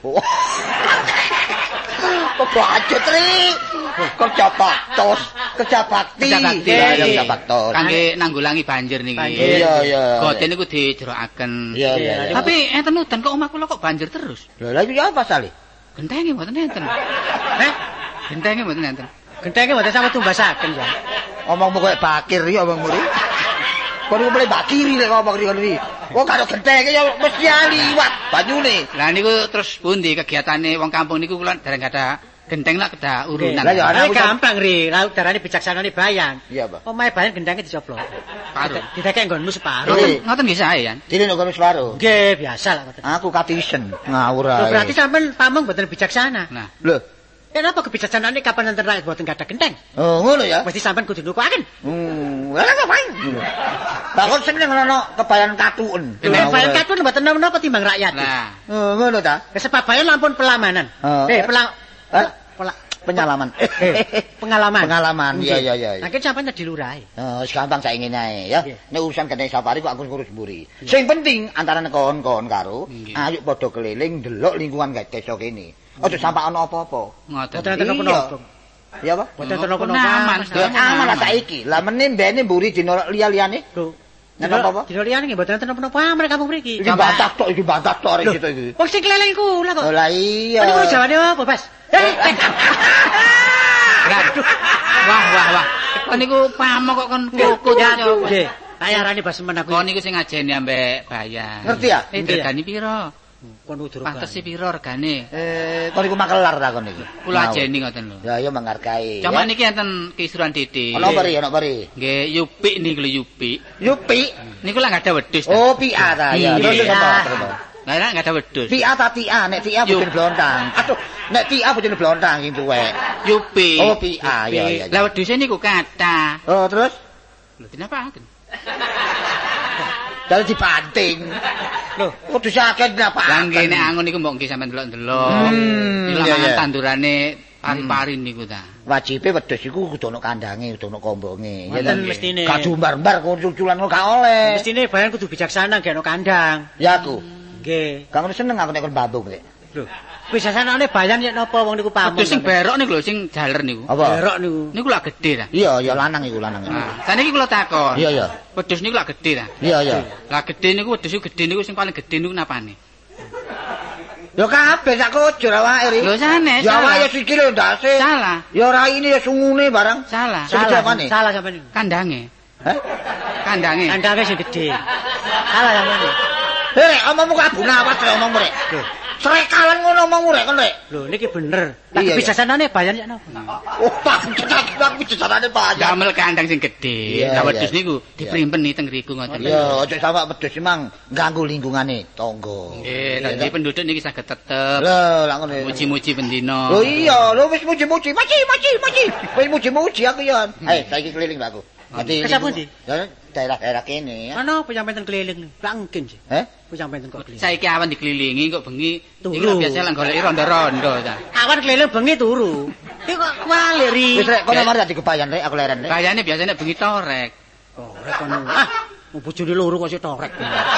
Kok budget ri? Kerja baktos, kerja bakti. Kerja baktos. Kangge nanggulangi banjir niki. Iya. Goten niku dijerokaken. Iya. Tapi enten udan kok omah kula kok banjir terus. Lha iki apa sale? Gentenge mboten enten. Gentenge mboten enten. Gentenge mboten sampe tumbasaken ya. Omongmu koyo bakir iki omongmu ri. Kok niku mulai bakiri lek ngomong ri. Kok karo gentenge ya mesti liwat banyune. Lah niku terus pundi kegiatane wong kampung niku kula dereng ada genteng lah kedah urunan. Lah ya gampang ri, laut darane bijaksanane bayan. Iya, Pak. Omahe bayan gendenge dicoplok. Paruh. Didekek nggonmu separuh. Ngoten nggih sae ya. Dene nek separuh. Nggih, biasa lah ngoten. Aku katisen ngawur ae. Berarti sampean pamong mboten bijaksana. Nah, lho, kenapa kebijaksanaane kapan enten rakyat mboten gadah genteng? Oh, ngono ya. Mesti sampean kudu nukuaken. Lah ngapain? Bakon seneng ngono kebayan katuken. Kebayan katuken mboten napa timbang rakyat. nah. Oh, ngono ta? Sebab bayan lampun pelamanan. Penyalaman. Pengalaman. Iya. Nah, kan sampean di lurahe. Oh, gampang saiki ngene ae ya. Nek urusan genteng safari kok aku ngurus mburi. Sing penting antara kon karo ayo padha keliling ndelok lingkungan desa kene. Aja sampai ana apa-apa. Ngoten. Mboten napa-napa. Iya, Pak. Mboten napa-napa. Aman lah saiki. Lah meneh mbene mburi dina liya-liyane. Lho. Nek apa? Dina liyane nggih mboten napa-napa amarga kampung mriki. Iki bantah tok arek kita iki. Wong sing keliling kula kok. Lah iya. Niku jawane apa, Bas? Wah. Kon niku pamong kok kon koko nggih. Kayarane Bas men aku. Kon niku sing ngajeni ambek bayan. Ngerti ya? Regane pira? Kon udur. Pantese pira regane? Kon niku makelar ta kon niku. Kula ajeni ngoten lho. Ya menghargai. Cuma niki enten Kisuran Didi. Ana bari. Nggih, Yupi niku lho Yupi. Yupi. Niku lah enggak ada wedhus. Oh, Pia ta. Ya, terus apa? Lah enggak ada wedhus. Tia ta Tia, nek Tia bojone blontang. Aduh, nek Tia bojone blontang sing tuwek. Yupi. Oh, Pia, ya. Lah wedhuse niku kathah. Oh, terus? Lho dinapaken? Dadi dibanting. Lho, kudu sakit napa? Lah nggih nek angon niku mbok nggih sampean delok-delok. Ilang tandurane pari-pari niku ta. Wajibe wedhus iku kudu ana kandange, kudu ana kombonge. Ya ten mestine. Gak dumbar-mbar kuculan gak oleh. Mestine bayan kudu bijaksana gak ana kandang. Ya aku. Nggih. Gak ngono seneng aku nek kon bambung rek. Lho, bijaksanane bayan yen napa wong niku pamong. Wedhus sing berok niku lho sing jaler niku. Apa? Berok niku. Niku lak gedhe ta. Iya, lanang iku lanang. Nah, saniki kula takon. Iya. Wedhus niku lak gedhe ta. Iya. Lah gedhe niku wedhus gedhe niku sing paling gedhe niku napane? Ya kabeh sak kujur awake ri. Lho sanes. Ya awake ya sikile ndase. Salah. Ya raine ya sungune barang. Salah. Salah sampean. Kandange. Heh? Kandange. Kandange sing gedhe. Salah sampean. Rek, omongmu kok abune awas rek omongmu rek. Srekalan ngono omongmu rek kon rek. Lho niki bener. Lah kebijaksanane bayan yen napa? Oh, Pak, kebijaksanane bayan. Damel kandang sing gedhe. Lah wedhus niku diprimpeni teng ngriku ngoten. Iya, aja sampe wedhus emang ganggu lingkungane tangga. Nggih, dadi penduduk niki saged tetep. Lho, lak ngono. Muji-muji bendina. Lho iya, lho wis muji-muji. Maci. Wis muji-muji aku ya. Saiki keliling aku. Ke sapa ndi? Ya daerah-daerah kene ya. Ana apa sampeyan keliling? Lah engkin sih. Ku sampeyan kok keliling. Saiki awan dikelilingi kok bengi iku biasa lan goleki rondo-rondo ta. Awan keliling bengi turu. Iki kok wale ri. Wis rek kono mari dadi kebayan rek aku leren rek. Bayane biasane bengi torek. Torek kono. Bojone loro kok sik torek.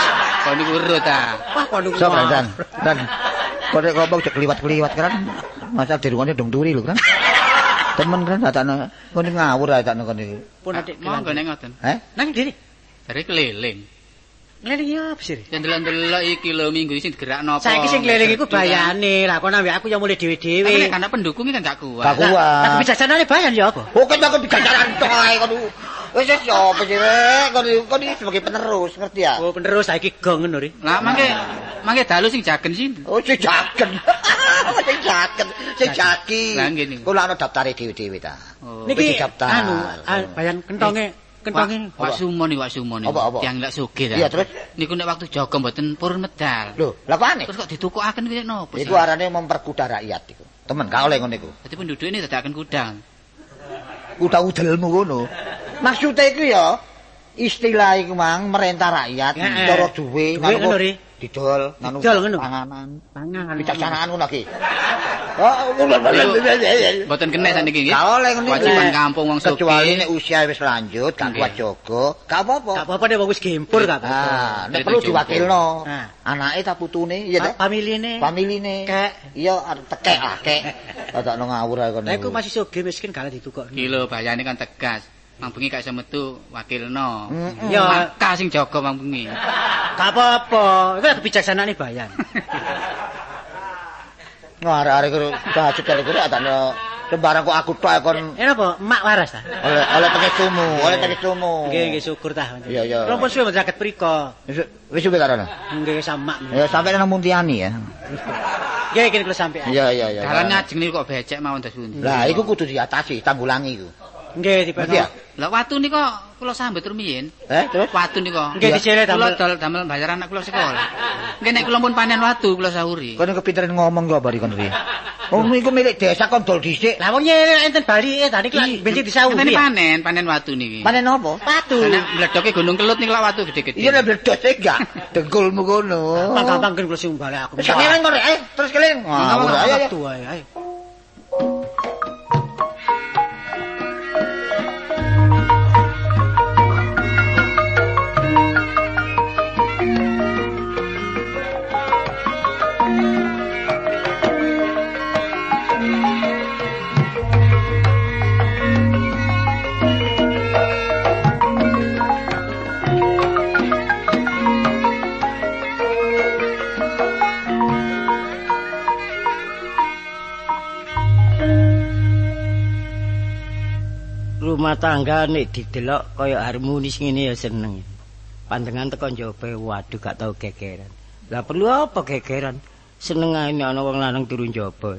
Kon niku urut ta. Wah kon niku. Sok Dan. Kok nek ngomong cek kliwat-kliwat kan. Masa di rumahnya dong turi lho kan. Temen kan datane kon ngawur ae tak kon iki. Pun adik Monggo nek ngoten. Nang ndi? Dari keliling. Keliling ya apa sih? Delok-delok iki lho minggu iki digerakno apa. Saiki sing keliling iku bayane. Lah kon ambek aku ya mulai dhewe-dhewe. Nek ana pendukung kan gak kuat. Gak kuat. Lah bijaksanane bayan ya apa? Oke tak bijaksana tok ae kon. Wis yo apa sih rek kon iki sebagai penerus ngerti ya? Oh penerus saiki gong ngono ri. Lah mangke dalu sing jagen sih. Oh sing jagen. Sing jagi. Lah ngene. Kula ana daftare dhewe-dhewe ta. Niki daftar. bayan kentonge Wak Sumon. Yang lak sugih ta. Iya terus niku nek waktu jaga mboten purun medal. lho, lha kok aneh? Terus kok ditukukaken kuwi nopo? Iku arane memperkuda rakyat iku. Temen gak oleh ngono iku. Dadi penduduk ini dadakan kudang. Kuda udelmu ngono. Maksudnya iku ya istilah iku mang merentah rakyat, cara duwe ngono ri. didol ngono. panganan. Panganan. Bicaksanaan ngono iki. Mboten kena saniki nggih. Gak oleh ngono. Kewajiban kampung wong sugih. Kecuali nek usia wis lanjut, gak kuat jaga, gak apa-apa. Gak apa-apa nek wong wis gempur gak apa-apa. Ah, nek perlu diwakilno. Nah. Anake ta putune, iya ta? Familine. Kek. Iya, tekek ah, kek. Dadakno ngawur ae kono. Nek aku masih sugih miskin gak ditukok. Iki lho bayane kan tegas. Mang bengi gak iso metu wakilno. Ya Maka sing jaga mang bengi. gak apa-apa. Iku kebijaksanane bayan. Arek-arek karo bahasa karo adane sembarang kok aku tok kon Apa? Emak waras ta? oleh pengestumu. Nggih syukur ta. Iya. Rompon suwe saged priko. Wis suwe karana. Nggih sama. Ya sampe nang Muntiani ya. Nggih kene kula sampean. Iya. Dalan ngajeng niku kok becek mawon das pundi. Lah iku kudu diatasi, tanggulangi iku. Nggih dipeno. Lah watu nika kula sambet rumiyin. Terus Watu nika. Nggih disere Kula damel. damel bayar anak kula sekolah. Nggih nek kula pun panen watu kula sahuri. kon kepinteran ngomong kok bari kon ri. Wong iku milik desa kon dol dhisik. Lah wong nyere enten balike ta niki benci disauri. Ini panen watu niki. Panen apa? Watu. Nek mledoke Gunung Kelut niku lak watu gede-gede. Iya nek bledos enggak. Dengkulmu kono. Gampang kan kula sing bali aku. Sakeling kok rek, terus keling. Ayo. Watu ae. Rumah tangga nek didelok kaya harmonis ngene ya seneng. Pandangan teko njaba waduh gak tau gegeran. Lah perlu apa gegeran? Seneng ae nek ana wong lanang turu njaba.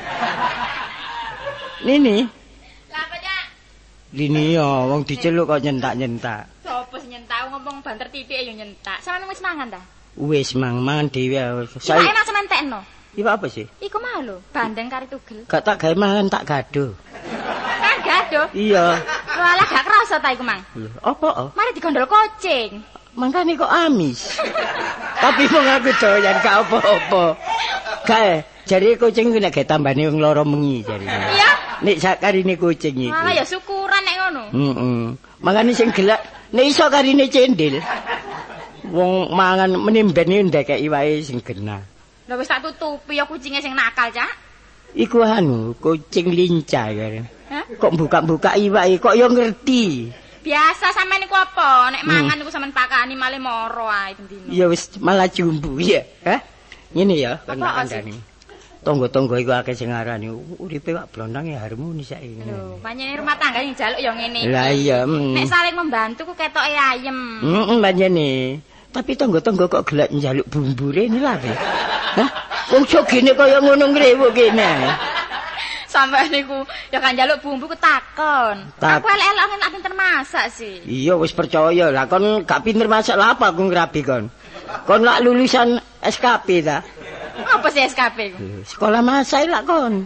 Nini. Lah apa, Cak? Lini ya wong diceluk kok nyentak-nyentak. Sopo sing nyentak ngomong banter titik ya nyentak. Sampeyan wis mangan ta? Wis mangan dhewe. Saya enak sementekno. Iku apa sih? Iku mah lho, bandeng kari tugel. Gak tak gawe mangan tak gaduh. Kan gaduh. Iya. Walah gak kerasa ta iku, Mang. Apa? Mari digondol kucing. Mangkane kok amis. Tapi wong aku doyan gak apa-apa. Kae, jare kucing ku nek gawe tambane wong lara mengi jare. Iya. Nek sakarine kucing iki. Malah ya syukuran nek ngono. Mangane sing gelak nek iso karine cendil. Wong mangan menimben ndekeki wae sing genah. Lah wis tak tutupi ya kucinge sing nakal, Cak. Iku kucing lincah kan. Hah? Kok buka-buka iwake kok ya ngerti. Biasa sampean niku apa? Nek mangan niku sampean pakani malih moro ae dendino. Ya wis malah jumbu ya. Hah? Ngene ya kan kandhane. Tonggo-tonggo iku akeh sing ngarani uripe wak blondang ya harmonis saiki. Lho, pancene rumah tangga sing njaluk ya ngene. Lah iya. Nek saling membantu ku ketoke ayem. Pancene. Tapi tonggo-tonggo kok gelek njaluk bumbure ini lha. Hah? Wong jogene kaya ngono ngrewuk kene. Sampai niku ya kan njaluk bumbu ku takon. Aku elek-elek enak pinter masak sih. Iya wis percaya lah kon gak pinter masak lah apa aku ngrabi kon. Kon lak lulusan SKP ta? Apa sih SKP ku? Sekolah masak lah kon.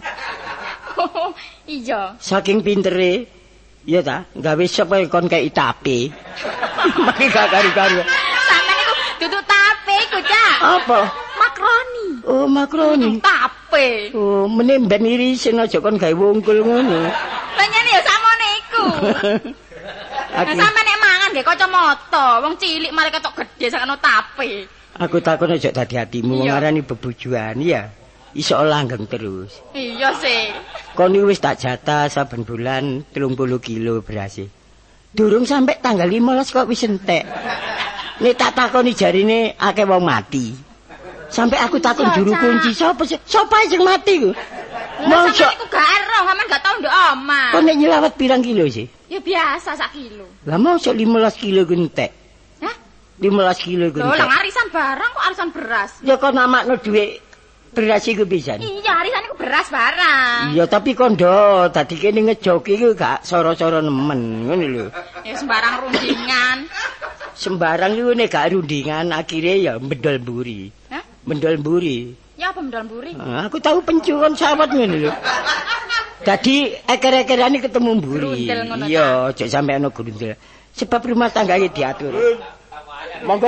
Iya. Saking pintere iya ta, gawe sop kon kei tape. Maki gak karo-karo. Sampe niku duduk tape ku, Cak. Apa? Makroni. Oh, makroni. Tape. Oh, menimben irisin aja kon gawe wungkul ngono. Penyane ya samone iku. Nah, sampe nek mangan nggih kacamata, wong cilik malah ketok gedhe sakno tape. Aku takon aja dadi atimu wong arani bebujuan ya. Iso langgeng terus. Iya sih. Kon wis tak jatah saben bulan 30 kilo beras. Durung sampai tanggal 15 kok wis entek. Nek tak takoni jarine akeh wong mati. Sampai aku takon juru kunci sapa sing mati ku? Mosok iku gak ero, sampean gak tau ndok omah. Kok nek nyelawat pirang kilo sih? Ya biasa 1 kilo. Lah mosok 15 kilo ku entek. 15 kilo ku. Lho, lah arisan barang kok arisan beras. Ya kok namakno dhuwit beras iku pisan. Iya, arisan iku beras barang. Iya, tapi kondo dadi kene ngejoki iku gak soro-soro nemen, ngono lho. Ya sembarang rundingan. Sembarang iku nek gak rundingan akhire ya mendol mburi. Hah? Mendol mburi. Ya apa mendol mburi? Aku tahu pencukon sawat ngono lho. Dadi eker-ekerane ketemu mburi. Iya, aja sampe ana grundel. Sebab rumah tangga iki diatur. Monggo.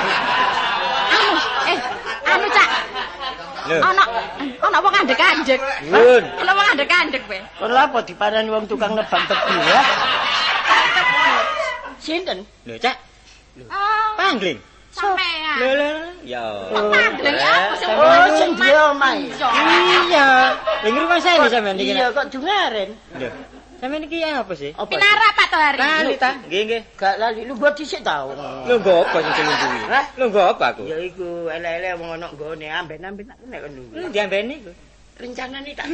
Anu Cak. Ana wong andek-andek. Ana wong andek-andek kowe. Kon lha apa diparani wong tukang nebang tebu ya? Sinten? Lho, Cak. Oh, Pangling. sampean. Lho, ya. Pangling apa sing sing duwe omah. Iya. Ning rumah saya sampean iki. Iya, kok dungaren. Lho. Sampeyan iki apa sih? Pinara Pak Tohari. Lali ta? Nggih, nggih. Gak lali lu gua dhisik tau. Lho, nggo apa sing dilungguhi? Hah? Lho, nggo apa aku? Ya iku elek-elek wong ana nggone amben-amben tak nek kon nunggu. Diambeni iku. Rencanane tak.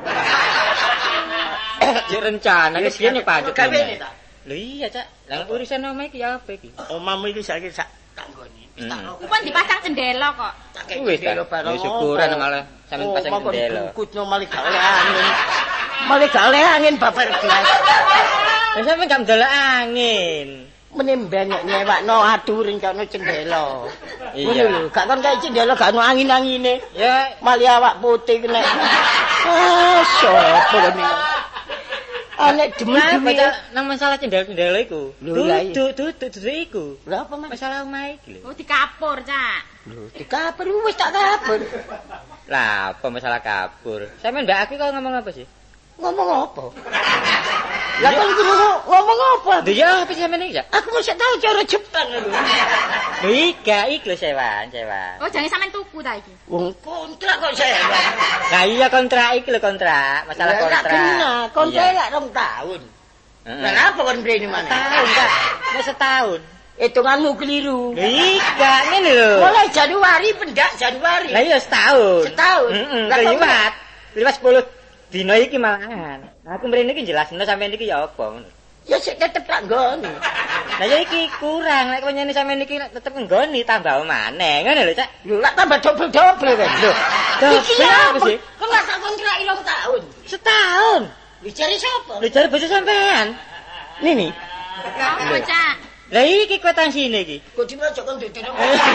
Cek rencana wis piye Pak? Gawene ta. Lho iya, Cak. Lah urusan omah iki ya apa iki? Omahmu iki saiki sak tanggone. Wis tak Ku pun dipasang jendela kok. tak Wis ta. Ya syukuran malah sampeyan pasang jendela. Kutno malih gak oleh angin. Malih gak oleh angin babar gelas. Lah sampeyan gak ndelok angin. Menimben nek nyewakno adu rencana jendela. Iya. Ngono lho, gak kon kaya jendela gak ono angin-angine. Ya, Malih awak putih kena. Sopo ngene. Anek demi-demi nang masalah jendela-jendela iku. Dudu iku. Lha apa Mas? Masalah omah iki lho. Oh dikapur, Cak. Lho, dikapur wis tak kapur. Lah, apa masalah kabur? Sampeyan Mbak Aki kok ngomong apa sih? Ngomong apa? Lah kon iki ngomong apa? Lho ya apa sih sampeyan iki, Cak? Aku mesti tahu cara Jepang lho. Lho iki lho sewan. Oh jangan sampean tuku ta iki. Wong kontrak kok saya. Lah iya kontrak iki lho kontrak, masalah kontrak. Kontrak lak 2 tahun. Lah apa kon mrene maneh? Tahun, Cak. Wis setahun. Hitunganmu keliru. Lho iki ngene lho. Mulai Januari pendak Januari. Lah iya setahun. Setahun. Lah liwat 10 dina iki malahan. Aku mrene iki jelasno sampeyan iki ya apa ngono. Ya sik tetep tak nggoni. Lah ya iki kurang nek nyene sampeyan iki tetep nggoni tambah maneh. Ngono lho, Cak. Lho lak tambah dobel-dobel kan. Lho. Iki apa sih? Kok lak tak kontrak 2 tahun. Setahun. Dicari sapa? Lho jare bojo sampean. Nini. Apa, Cak? Lah iki kwitansinya iki. Kok dimojok kon duduk.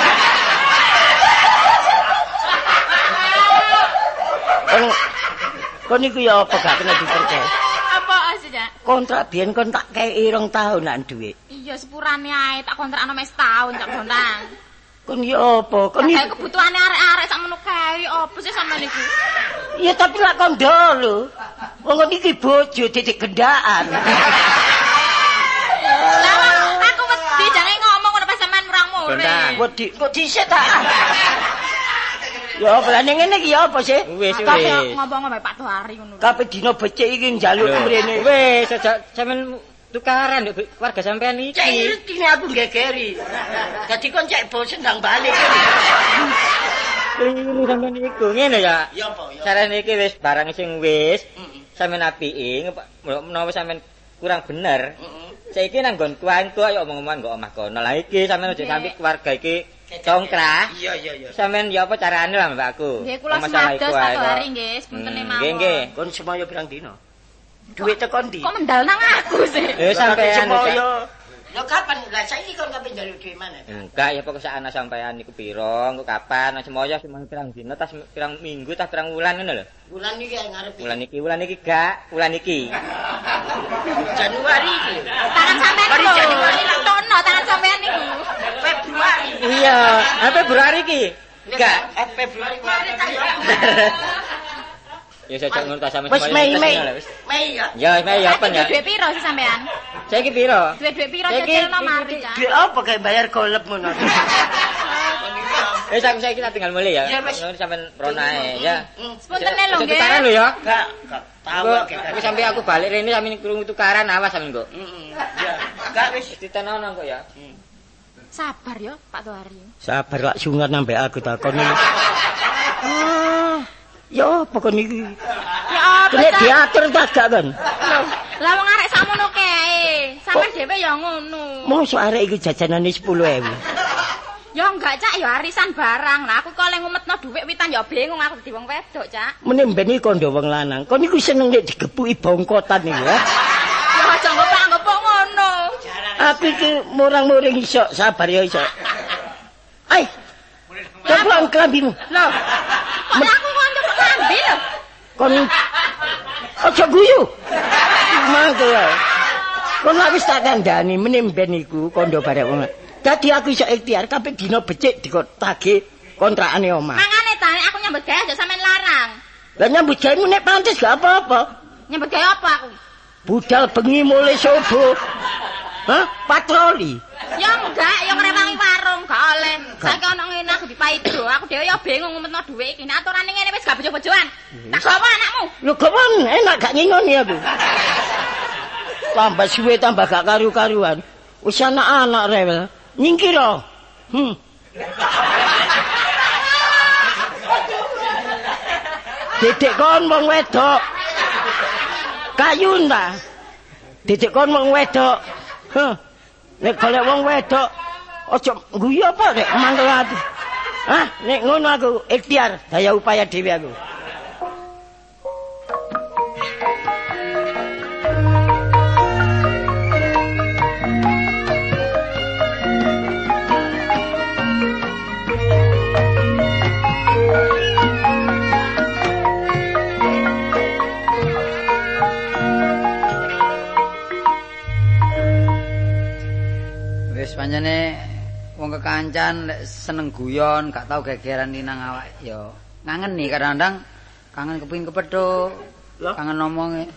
Kon iku ya apa gak kena dipercaya? Apa sih, Cak? Kontrak biyen kon tak kei 2 tahun nak duit. Iya sepurane ae tak kontrakno mes tahun Cak Bontang. Kon ya apa? Kon Kayak kebutuhane arek-arek sak ngono kae apa sih sampean iku? ya tapi lak kondo lho. Wong kon iki bojo titik gendaan. Lah aku wedi jange ngomong ngono pas sampean murang murid. Wedi kok dhisik ta? Ya apa ning ngene iki ya apa sih? Wis Ngomong mbek Pak Tohari ngono. Kabeh dina becik iki njaluk mrene. Wis aja sampean tukaran nduk warga sampean iki. Cek ngerti aku gegeri. Dadi kon cek bosen ndang balik. Ini sampean iku ngene ya. Ya apa ya? Carane iki wis barang sing wis sampean apiki menawa sampean kurang bener. Saiki nang nggon tuanku ayo omong-omongan kok omah kono. Lah iki sampean aja sampe keluarga iki congkrah. Iya. Sampeyan ya apa carane lah Mbakku? Nggih kula semados Pak Tohari nggih, sepuntene mawon. Nggih. Kon semaya pirang dina? Duit tekan ndi? Kok mendal nang aku sih? Sampeyan semaya. Lho kapan? Lah saiki kon kabeh njaluk duit mana? Enggak ya pokok sak ana sampeyan niku pira, engko kapan semoyo semono pirang dina tas pirang minggu tas pirang wulan ngono lho. Bulan iki ngarep. Wulan iki gak, wulan iki. Januari iki. Tangan sampean lho. Januari lak tono tangan sampean niku. Februari. Iya, Februari iki. Enggak, Februari kemarin. Ya sejak ngono ta sampeyan. Wis Mei ya. Ya Mei ya pen ya. Duit piro sih sampean? Saiki piro? Duit piro cecelno mari, Cak. Duit apa kayak bayar golep ngono. Saiki tak tinggal mulai ya. Ngono sampean ronae ya. Sepuntene lho nggih. Tukaran lho ya. Gak tahu Aku sampai aku balik rene sampeyan krungu tukaran awas sampeyan kok. Ya. Gak wis ditenono kok ya. Sabar yo Pak Tohari. sabar lak sungat sampe aku takon. Ya pokok niki. Ya apa Kene Cak? diatur ta gak kan? Lah wong arek sakmono kae. Sampe dhewe ya ngono. Mosok arek iki jajanane 10.000. Ya enggak Cak, ya arisan barang. Lah aku kok le ngumetno dhuwit witan ya bingung aku di wong wedok, Cak. Meneh mbene kondo wong lanang. Kon niku seneng nek digepuki bongkotan iki ya. Ya aja ngopok ngono. Aku iki murang-muring iso, sabar ya iso. Ai. Coba klambimu. Loh. Kok aku kok njupuk klambi lho? Kon aja guyu. Mangke wae. Kon lak wis tak kandhani meneh ben iku kondo barek wong. Dadi aku iso ikhtiar kabeh dina becik dikotake kontrakane omah. Mangane ta nek aku nyambut gawe aja sampean larang. Lah nyambut gawe nek pantes gak apa-apa. Nyambut gawe apa aku? Budal bengi mulai subuh. Hah? Patroli. Ya enggak, ya ngrewangi warung gak oleh. Saiki ana ngene aku dipaido. Aku dhewe ya bingung ngumetno dhuwit iki. Nek aturane ngene wis gak bojo-bojoan. Tak gawa anakmu. Lho gawon enak gak ngingoni aku. Tambah suwe tambah gak karu-karuan. Wis anak-anak rewel. Nyingkira. Dedek kon wong wedok. Kayun ta. Dedek kon wong wedok. Nek golek wong wedok aja guyu apa nek mangkel ati. Hah, nek ngono aku ikhtiar daya upaya dhewe aku. Pancene wong kekancan lek seneng guyon, gak tau gegeran nang awak ya. Ngangeni kadang-kadang kangen kepengin kepethuk, kangen ngomonge.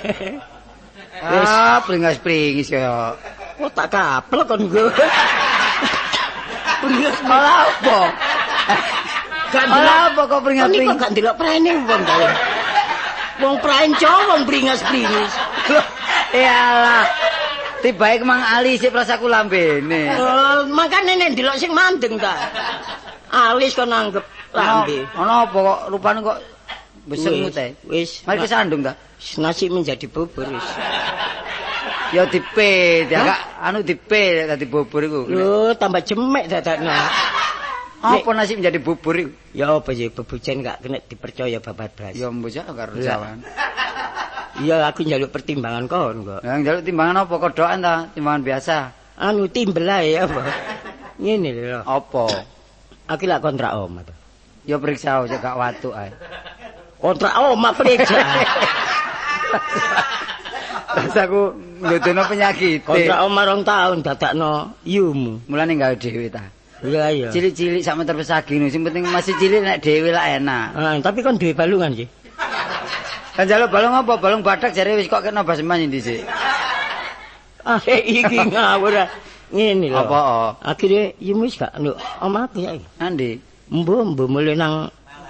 Pringas-pringis ya. Oh tak kapel kon nggo. Pringas apa? Gak apa kok pringas-pringis? Kok gak ndelok prene wong kaya. Wong pranco wong pringas-pringis. Iyalah. Tibae kemang alis sik prasaku lambene. Makane nek ndelok sing mandeng ta. Alis kok nanggep lambe. Ana apa kok rupane kok besenmu teh? Wis, mari kesandung ta? Nasi menjadi bubur wis. Ya dipe, ya anu dipe dadi bubur iku. Lho, tambah jemek dadakno. Apa nasi menjadi bubur iku? Ya apa sih bebujen gak kena dipercaya babat blas. Ya mbok karo jawan. Iya aku njaluk pertimbangan kon kok. Lah njaluk timbangan apa kodokan ta? Timbangan biasa. Anu timbel ae apa. Ngene lho. Apa? Aku lak kontrak omah to. Ya periksa aja gak watuk ae. Kontrak omah periksa. Rasaku nggodono penyakit. Kontrak omah 2 tahun dadakno yumu. Mulane gawe dhewe ta. Iya iya. Cilik-cilik sak meter pesagi no. Sing penting masih cilik nek dhewe lak enak. Tapi kon duwe balungan sih. Kan jaluk balung apa? Balung badak jare wis kok kena baseman dhisik. Iki ngawur. Ngene lho. Apa? Akhire yumu wis gak nduk omah aku saiki. Andi. Mbo mulai nang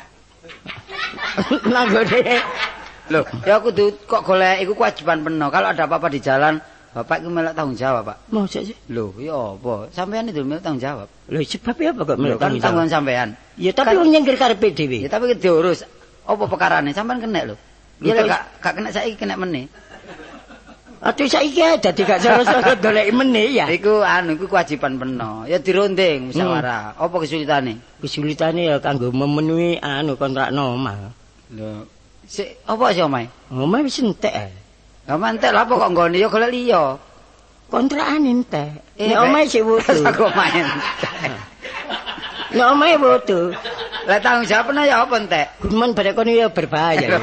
gede. Loh, ya aku kok golek iku kewajiban penuh. Kalau ada apa-apa di jalan, bapak iku melok tanggung jawab, Pak. Mosok sih? Loh, ya apa? Sampeyan itu melok tanggung jawab. Lho sebab apa kok melok Kan tanggungan sampean. Ya tapi wong nyengger karepe dhewe. Ya tapi diurus. Apa perkarane? Sampean kena lho. Ya gak kena saiki kena meneh. Aduh saiki dadi gak cara-cara golek meneh ya. Iku iku kewajiban penuh. Ya dirunding musyawarah. Apa kesulitane? Kesulitane ya kanggo memenuhi kontrak omah. Lho, sik apa sih omahe? Omah wis entek. Lah mantek lha apa kok nggone ya golek liya. Kontrakan entek. Nek omahe sik wudu. Aku main. Nek omahe wudu. Lah tanggung jawabna ya apa entek? Gumen barek kono ya berbahaya.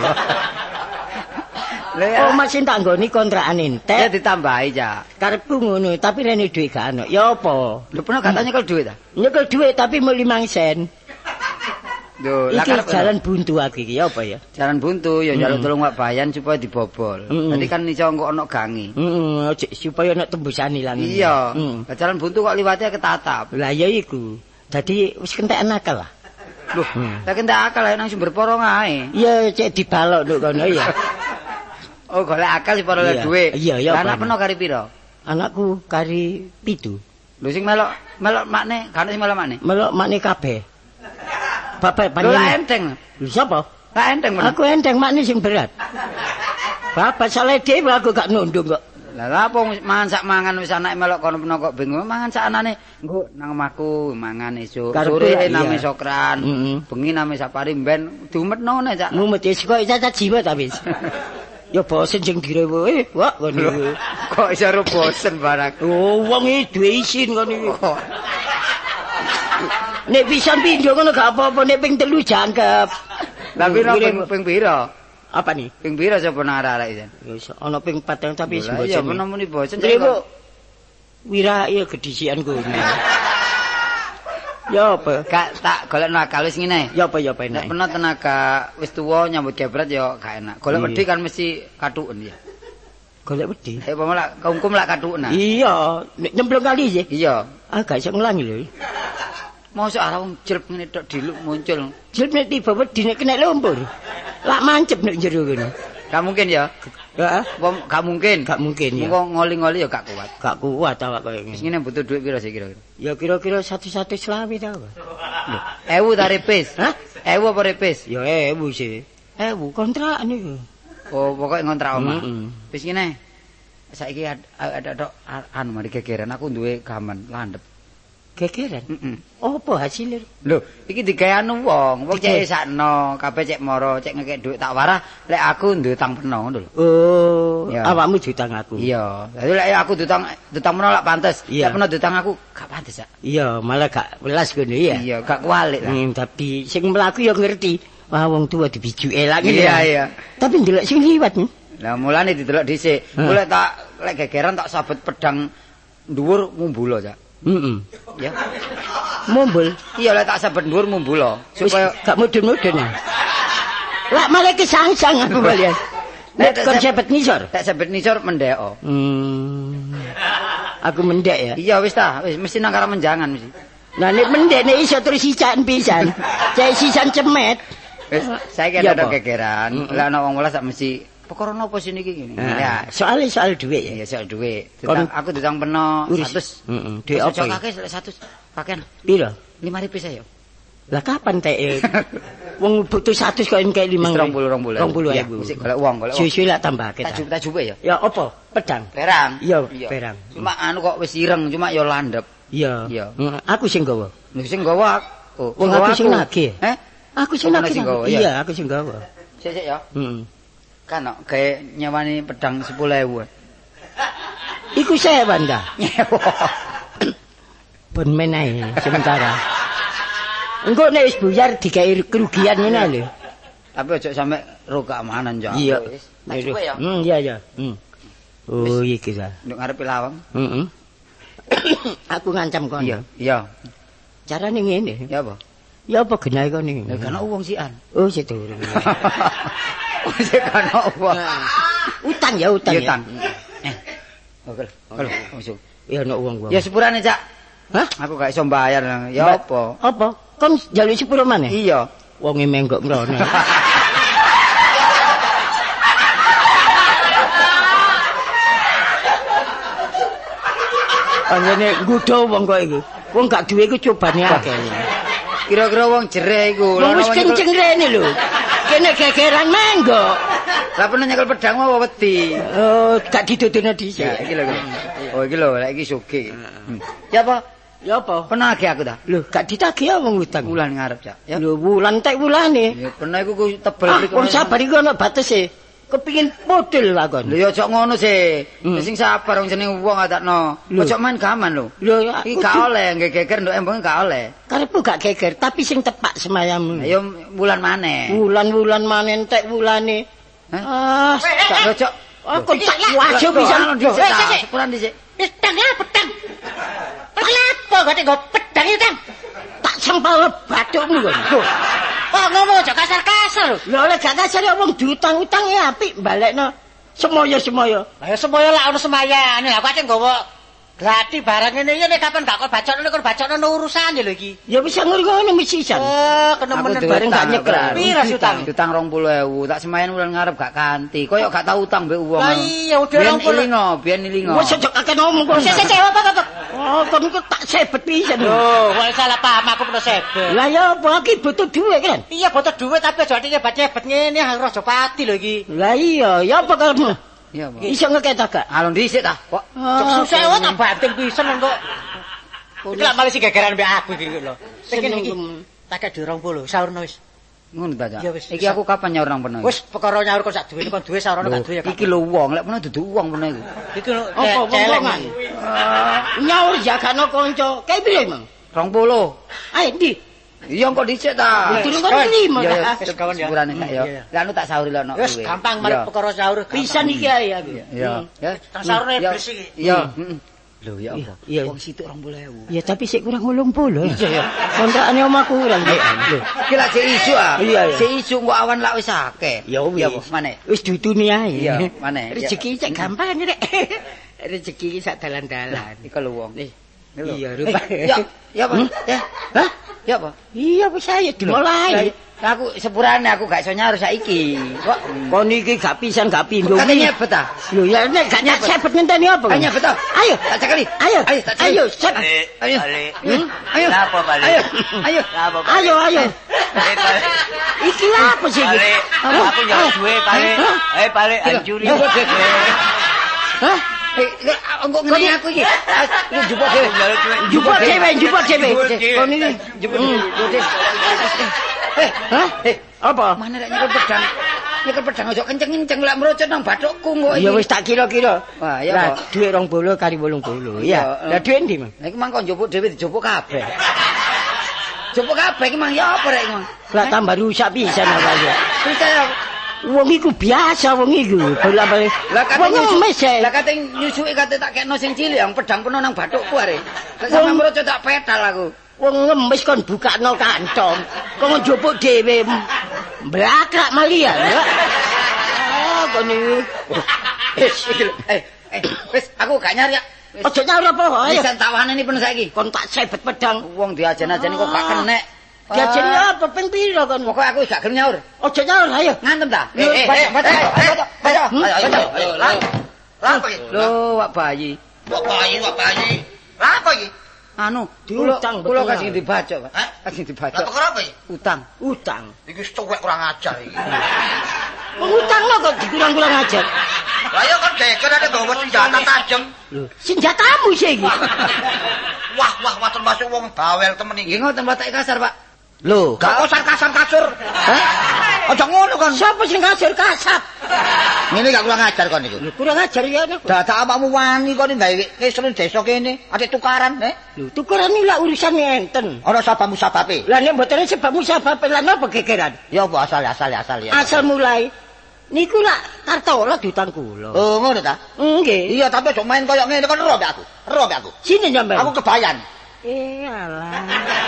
Lah omah sing tak nggoni kontrakan entek. Ya ditambahi ya. Karepku ngono, tapi rene dhuwit gak ono. Ya apa? Lho pernah katanya kalau duit ta? Nyekel dhuwit tapi mau 5 sen. Lho, iki jalan buntu aku iki apa ya? Jalan buntu ya njaluk tolong Pak Bayan supaya dibobol. Dadi kan iso engko ana gangi. Supaya ana tembusan ilang. Iya. Jalan buntu kok liwate ketatap. Lah ya iku. Dadi wis kentek nakal lah. Loh, tak kentek akal nang sumber porong ae. Iya, cek dibalok nduk kono ya. Oh, golek akal diparo dhuwit. Iya, iya. Anak peno kari pira? Anakku kari 7. Lho sing melok makne, kan sing melok makne. Melok makne kabeh. Bapak Lho lah enteng. Lho sapa? Lah enteng men. Aku enteng makne sing berat. Bapak saleh dhewe aku gak nundung kok. Lah apa mangan sak mangan wis anake melok kono peno kok bingung mangan sak anane. Engko nang omahku mangan esuk. Sore name sokran. Bengi name sapari ben diumetno ne cak. Mumet wis kok cacat jiwa ta wis. Ya bosen sing direwe wak ngono. Kok iso bosen barang. Oh, wong iki duwe isin ngono iki. Nek pisan pindho ngono gak apa-apa, nek ping 3 jangkep. Tapi ping pira? Apa nih? Ping pira sapa nang arek-arek iki? Ya ana ping 4 tapi wis bosen. Ya peno muni bosen. Iku wira ya gedhisikan kono. Ya apa? Gak tak golekno akal wis ngene. Ya apa enak. Nek peno tenaga wis tuwa nyambut gebret ya gak enak. Golek wedi kan mesti kathuken ya. Golek wedi. Apa lak kaumkum lak kathuken. Iya, nek nyemplung kali ya. Iya. Ah gak iso ngelangi lho. Mosok arep wong jelep ngene tok diluk muncul. Jelep nek tiba wedi nek kena lumpur. Lak mancep nek jero kene. Gak mungkin ya. Heeh. Gak mungkin. Gak mungkin ya. Engko ngoli-ngoli ya gak kuat. Gak kuat awak koyo ngene. Wis ngene butuh duit pira sih kira-kira? Ya kira-kira 100 selawi ta. Lho, 1000 ta repis? Hah? 1000 apa repis? Ya 1000 sih. 1000 kontrak niku. Oh, pokoknya ngontrak omah. Wis ngene. Saiki ada anu mari gegeran aku duwe gaman landhep. Gegeran? Apa hasilnya? Lho, iki digawe anu wong cek sakno, kabeh cek moro, cek ngekek dhuwit tak warah, lek aku duwe utang peno ngono lho. Oh, awakmu diutang aku. Iya. Dadi lek aku diutang peno lak pantes, lek peno diutang aku gak pantes ya. Iya, malah gak welas ngono ya. Iya, gak kualik lah. Tapi sing mlaku ya ngerti. Wah, wong tuwa dibijuke lak ngene. Iya, iya. Tapi ndelok sing liwat. Lah mulane didelok dhisik. Golek tak lek gegeran tak sabet pedang dhuwur mumbula, Cak. Ya. Mumbul. Iya lek tak sabet dhuwur mumbula supaya gak mudun-mudun ya. Lah malah kesangsang aku balian. Nek kon sebet nisor. Tak sebet nisor mendhek. Aku mendhek ya. Iya wis ta, wis mesti nang karo menjangan mesti. Nah nek mendhek nek iso terus sisan pisan. Cek sisan cemet. Wis saiki ada gegeran. Lah ana wong welas sak mesti perkara napa sih niki ngene. Ya, soal dhuwit ya. Iya, soal dhuwit. Aku ditang peno 100. Dhuwit apa? Cocokake 100. Pakaian. Piro? 5 ripis ayo. Lah kapan teke? Wong butuh 100 kok engke 5. 20.000. Ya, mesti golek wong, golek wong. Suwi-suwi lak tambahke. Tak jupe ya. Ya apa? Pedang. Perang. Iya, perang. Cuma anu kok wis ireng, cuma ya landhep. Iya. Aku sing gawa. Lho sing gawa. Oh, wong aku sing nagih. Aku sing nagih. Iya, aku sing gawa. Sik ya. Kan gawe nyewani pedang 10.000. Iku sewan ta? Pun menae sementara. Engko nek wis buyar digawe kerugian ngene lho. Tapi aja sampe rokak manan ya. Iya. Tak cuwe ya. Iya. Oh, iki ta. Nduk ngarepe lawang. Aku ngancam kon. Iya. Carane ngene. Ya apa? Ya apa genahe kon iki? Ya kan wong sian. Oh, sedurung. Wis kan apa? Utang ya. Utang. Oke. Masuk. Ya ono wong. Ya sepurane, Cak. Hah? Aku gak iso bayar. Ya apa? Apa? Kon njaluk sepuro maneh? Iya. Wonge menggok mrono. Anjene nggodho wong kok iku. Wong gak duwe iku cobane akeh. Kira-kira wong jere iku. Wis kenceng rene lho. Kene gegeran menggok. Lah pernah nyekel pedang apa wedi? Oh, gak didodono dhisik. Ya iki lho. Oh iki lho, lek iki sugih. Ya apa? Ya apa? Penagih aku ta. Lho, gak ditagih wong utang. Wulan ngarep, Cak. Ya. Lho, wulan tek wulane. Ya pernah iku tebel mriku. Wong sabar iku ana batese. Kepingin model lakon. Lho ya aja ngono sih. Sing sabar wong jeneng wong atakno. Aja main gaman lho. Lho iki gak oleh nggih geger nduk embung gak oleh. Karepku gak geger, tapi sing tepak semayam. Ya wulan maneh. Wulan maneh entek wulane. Ah, gak cocok. Aku tak wajo pisan. Sepuran dhisik. Pedang ya, pedang. Kenapa gak tengok pedang itu, Tang? Tak sempal bathukmu kok. Kok ngomong aja kasar-kasar. Lho lek gak kasar ya wong diutang-utang ya apik balekno. Semoyo-semoyo. Lah ya semoyo lak ono semayane. Aku aceh nggawa grati barang ngene iki nek kapan gak kon bacokno urusan ya lho iki. Ya bisa ngono mesti isan. Oh, kenemen bareng gak nyekel. Pira utang? Utang 20.000, tak semayan wulan ngarep gak kanthi. Koyok gak tau utang mbek wong. Lah iya udah 20. Biyen ilingo. Wes aja akeh ngomong kok. Sik apa? Oh, kon iku tak sebet pisan. Lho, kok salah paham aku pernah sebet. Lah ya apa iki butuh duit kan? Iya butuh duit tapi aja atine bacebet ngene Raja Pati lho iki. Lah iya, ya apa kamu? Iya, Pak. Iso ngeket gak? Alon dhisik ta. Kok susah tak banting pisan kok. Iki lak malah sing gegeran mbek aku iki lho. Sing kene iki tak kek 20 saurno wis. Ngono ta, Cak. Ya wis. Iki aku kapan nyaur nang peno? Wis perkara nyaur kok sak duwe kon duwe saurno gak duwe ya. Iki lho wong, lek peno dudu wong peno iku. Iki lho Apa wong-wongan? Nyaur jagano kanca. Kae piye, Mang? 20. Ayo ndi? Iya kok dhisik ta. Durung kon terima. Ya wis kawan ya. sepurane sak ya. Lah anu tak sauri lho nek Wis gampang marep perkara saur. Pisan iki ae aku. Iya. Ya. Tang saurne bersih iki. Iya, heeh. Lho ya apa? Iya. Wong situk 20.000. Ya tapi sik kurang 80. Iya ya. Kontrakane omahku kurang. Lho. Iki lak sik isu ah. Iya. Sik isu kok awan lak wis akeh. Ya wis. Maneh. Wis dutune ae. Iya, maneh. Rezeki cek gampang rek. Rezeki iki sak dalan-dalan. Iki lho wong. Iya, rupa. Ya apa? Ya. Hah? Ya apa? Iya wis ayo dimulai. Aku sepurane aku gak iso nyaur saiki. Kok Kon iki gak pisan gak pindho. katanya nyebet ta? Lho ya nek gak nyebet ngenteni apa? Ayo nyebet ta? Ayo, tak cekali. ayo. tak cekali. Ayo, set. Ayo. Ayo. Apa balik? Ayo. Ayo. Ayo. Iki apa sih iki? Aku nyari duwe balik. Balik hancuri. Hah? Engko ngene aku iki. Jupuk dhewe. Jupuk dhewe. Kon iki Jupuk dhewe. Hah? Apa? Mana rek nyekel pedang? Nyekel pedang aja kenceng-kenceng lek mrocot nang bathukku kok iki. Ya wis tak kira-kira. Wah, ya Lah kok. dhuwit 20 kali 80. Ya. Lah dhuwit ndi, Mang? Lah iki mang kok njupuk dhewe dijupuk kabeh. Jupuk kabeh iki mang ya apa rek mang? Lah tambah rusak pisan apa ya. Percaya Wong iku biasa wong iku. Bola-bali. lah kate wong mesek. Lah kate nyusuki kate tak kekno sing cilik yang pedang peno nang bathukku are. Lek sampe mrocot tak petal aku. Wong ngemis kon bukakno kantong. Kok njupuk dhewe. Blakrak malia. Ah, kon iki. Wis aku gak nyari ya. Aja nyaur apa ayo. Bisa tak wani peno saiki. Kon tak sebet pedang. Wong diajen-ajeni kok gak kenek. Diajen apa ping pira kon? Pokoke aku gak gelem nyaur. Aja nyaur ayo. Ngantem ta? Baca. Ayo. Lah apa iki? Lho, wak bayi. Wak bayi. Lah apa iki? Anu, diutang kula betul. kasih dibacok, Pak. Hah? Kasih Lah dibacok. perkara apa iki? Utang. Iki wis tuwek kurang ajar iki. Ngutangno kok dikurang-kurang ajar. Lah ya kan geger ada bawa senjata tajem. Lho, senjatamu sih iki. Wah termasuk wong bawel temen iki. Nggih ngoten batak kasar, Pak. Lho, Gak kasar-kasur. hah? Aja ngono kon. Siapa sing kasar kasap? Ngene gak kurang ajar kon iku. Lho, kurang ajar ya nek. Dadak awakmu wani kon gawe kesel desa kene, ate tukaran, Lho, tukaran iki lak urusan enten. Ana sabamu sababe. Lah nek mboten sebabmu sebab lan apa gegeran? Ya apa asal ya. Asal mulai niku lak kartola diutang kula. Oh, ngono ta? Nggih. Iya, tapi aja main koyo ngene kon ero mbek aku. Sini nyampe. Aku kebayan. Alah.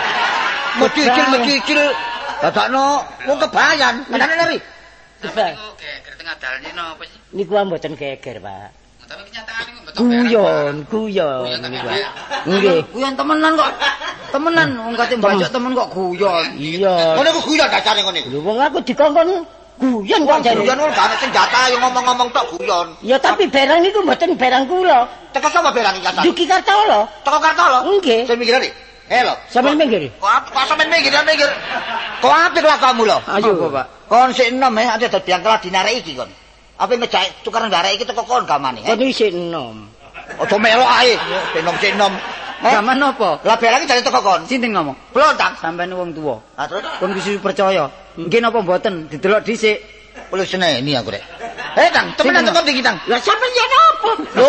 Medicil. Dadakno wong kebayan. Menane neri. Coba. Geger tengah dalan iki napa sih? Niku mboten geger, Pak. Tapi kenyataane kok mboten. Guyon niku. Nggih. Guyon temenan kok. Temenan wong kate bacok temen kok guyon. Iya. Ngono ku guyon dasare ngono iku. Lho wong aku dikongkon guyon kok jare. Guyon wong gak senjata yo ngomong-ngomong tok guyon. Ya tapi barang niku mboten barang kula. Teko sapa berang iki asal? Duki Kartolo. Teko Kartolo. Nggih. Sing mikir iki. Lho. Sampeyan minggir. Kok sampean mikir. Kok apik lah kamu lho. Ayo, Pak. Kon sik enom ate dadi angkel dinarek iki kon. Apa ngejak tukaran garek iki teko kon gamane. Kon isih enom. Aja melok ae. Enom. Zaman napa? Lah berang iki jane teko kon. Sinten ngomong? Blontang. Sampeyan wong tuwa. Ah terus Kon kudu percaya. Nggih napa mboten? Didelok dhisik. Wis seneni aku rek. Tang, temenan teko ndi Tang? Lah sampeyan yen apa? Lho.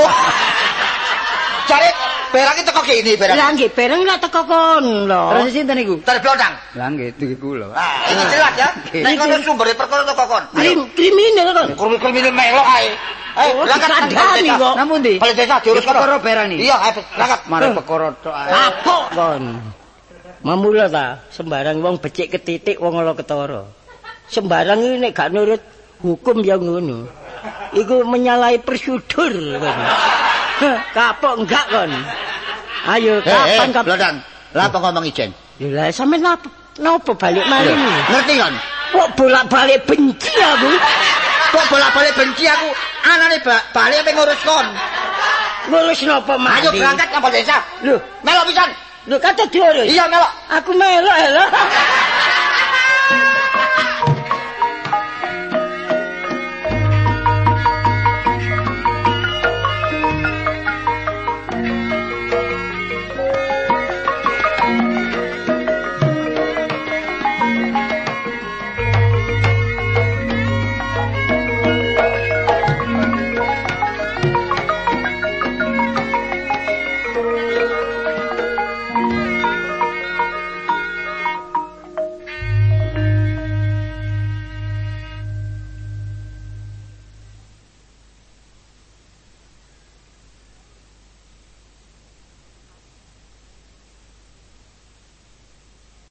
Cari berang iki teko kene berang. Lah nggih bareng lak teko kon lho. Terus sinten niku? Cari blontang. Lah nggih iki kula. Ah, ini jelas ya. Nek ngono sumbere perkara teko kon. Kriminal kon. Kriminal melok ae. Ayo, Lah kan kandhani kok. Namun ndi? Balik desa diurus Perkara berang nih. Iya, berangkat. Mare perkara tok ae. Kapok kon. Mamula ta, sembarang wong becik ketitik wong ala ketara. Sembarang iki nek gak nurut hukum ya ngono. Iku menyalahi prosedur kon. Kapok enggak kon. Ayo kapan Blodang. Lah apa ngomong ijen? Ya lah sampe napa balik malih. Ngerti kon? Kok bolak-balik benci aku. Kok bolak-balik benci aku? Anane balik apa ngurus kon? Ngurus napa malih? Ayo berangkat napa desa? Lho, melok pisan. Lho kata diurus. Iya melok. Aku melok lho.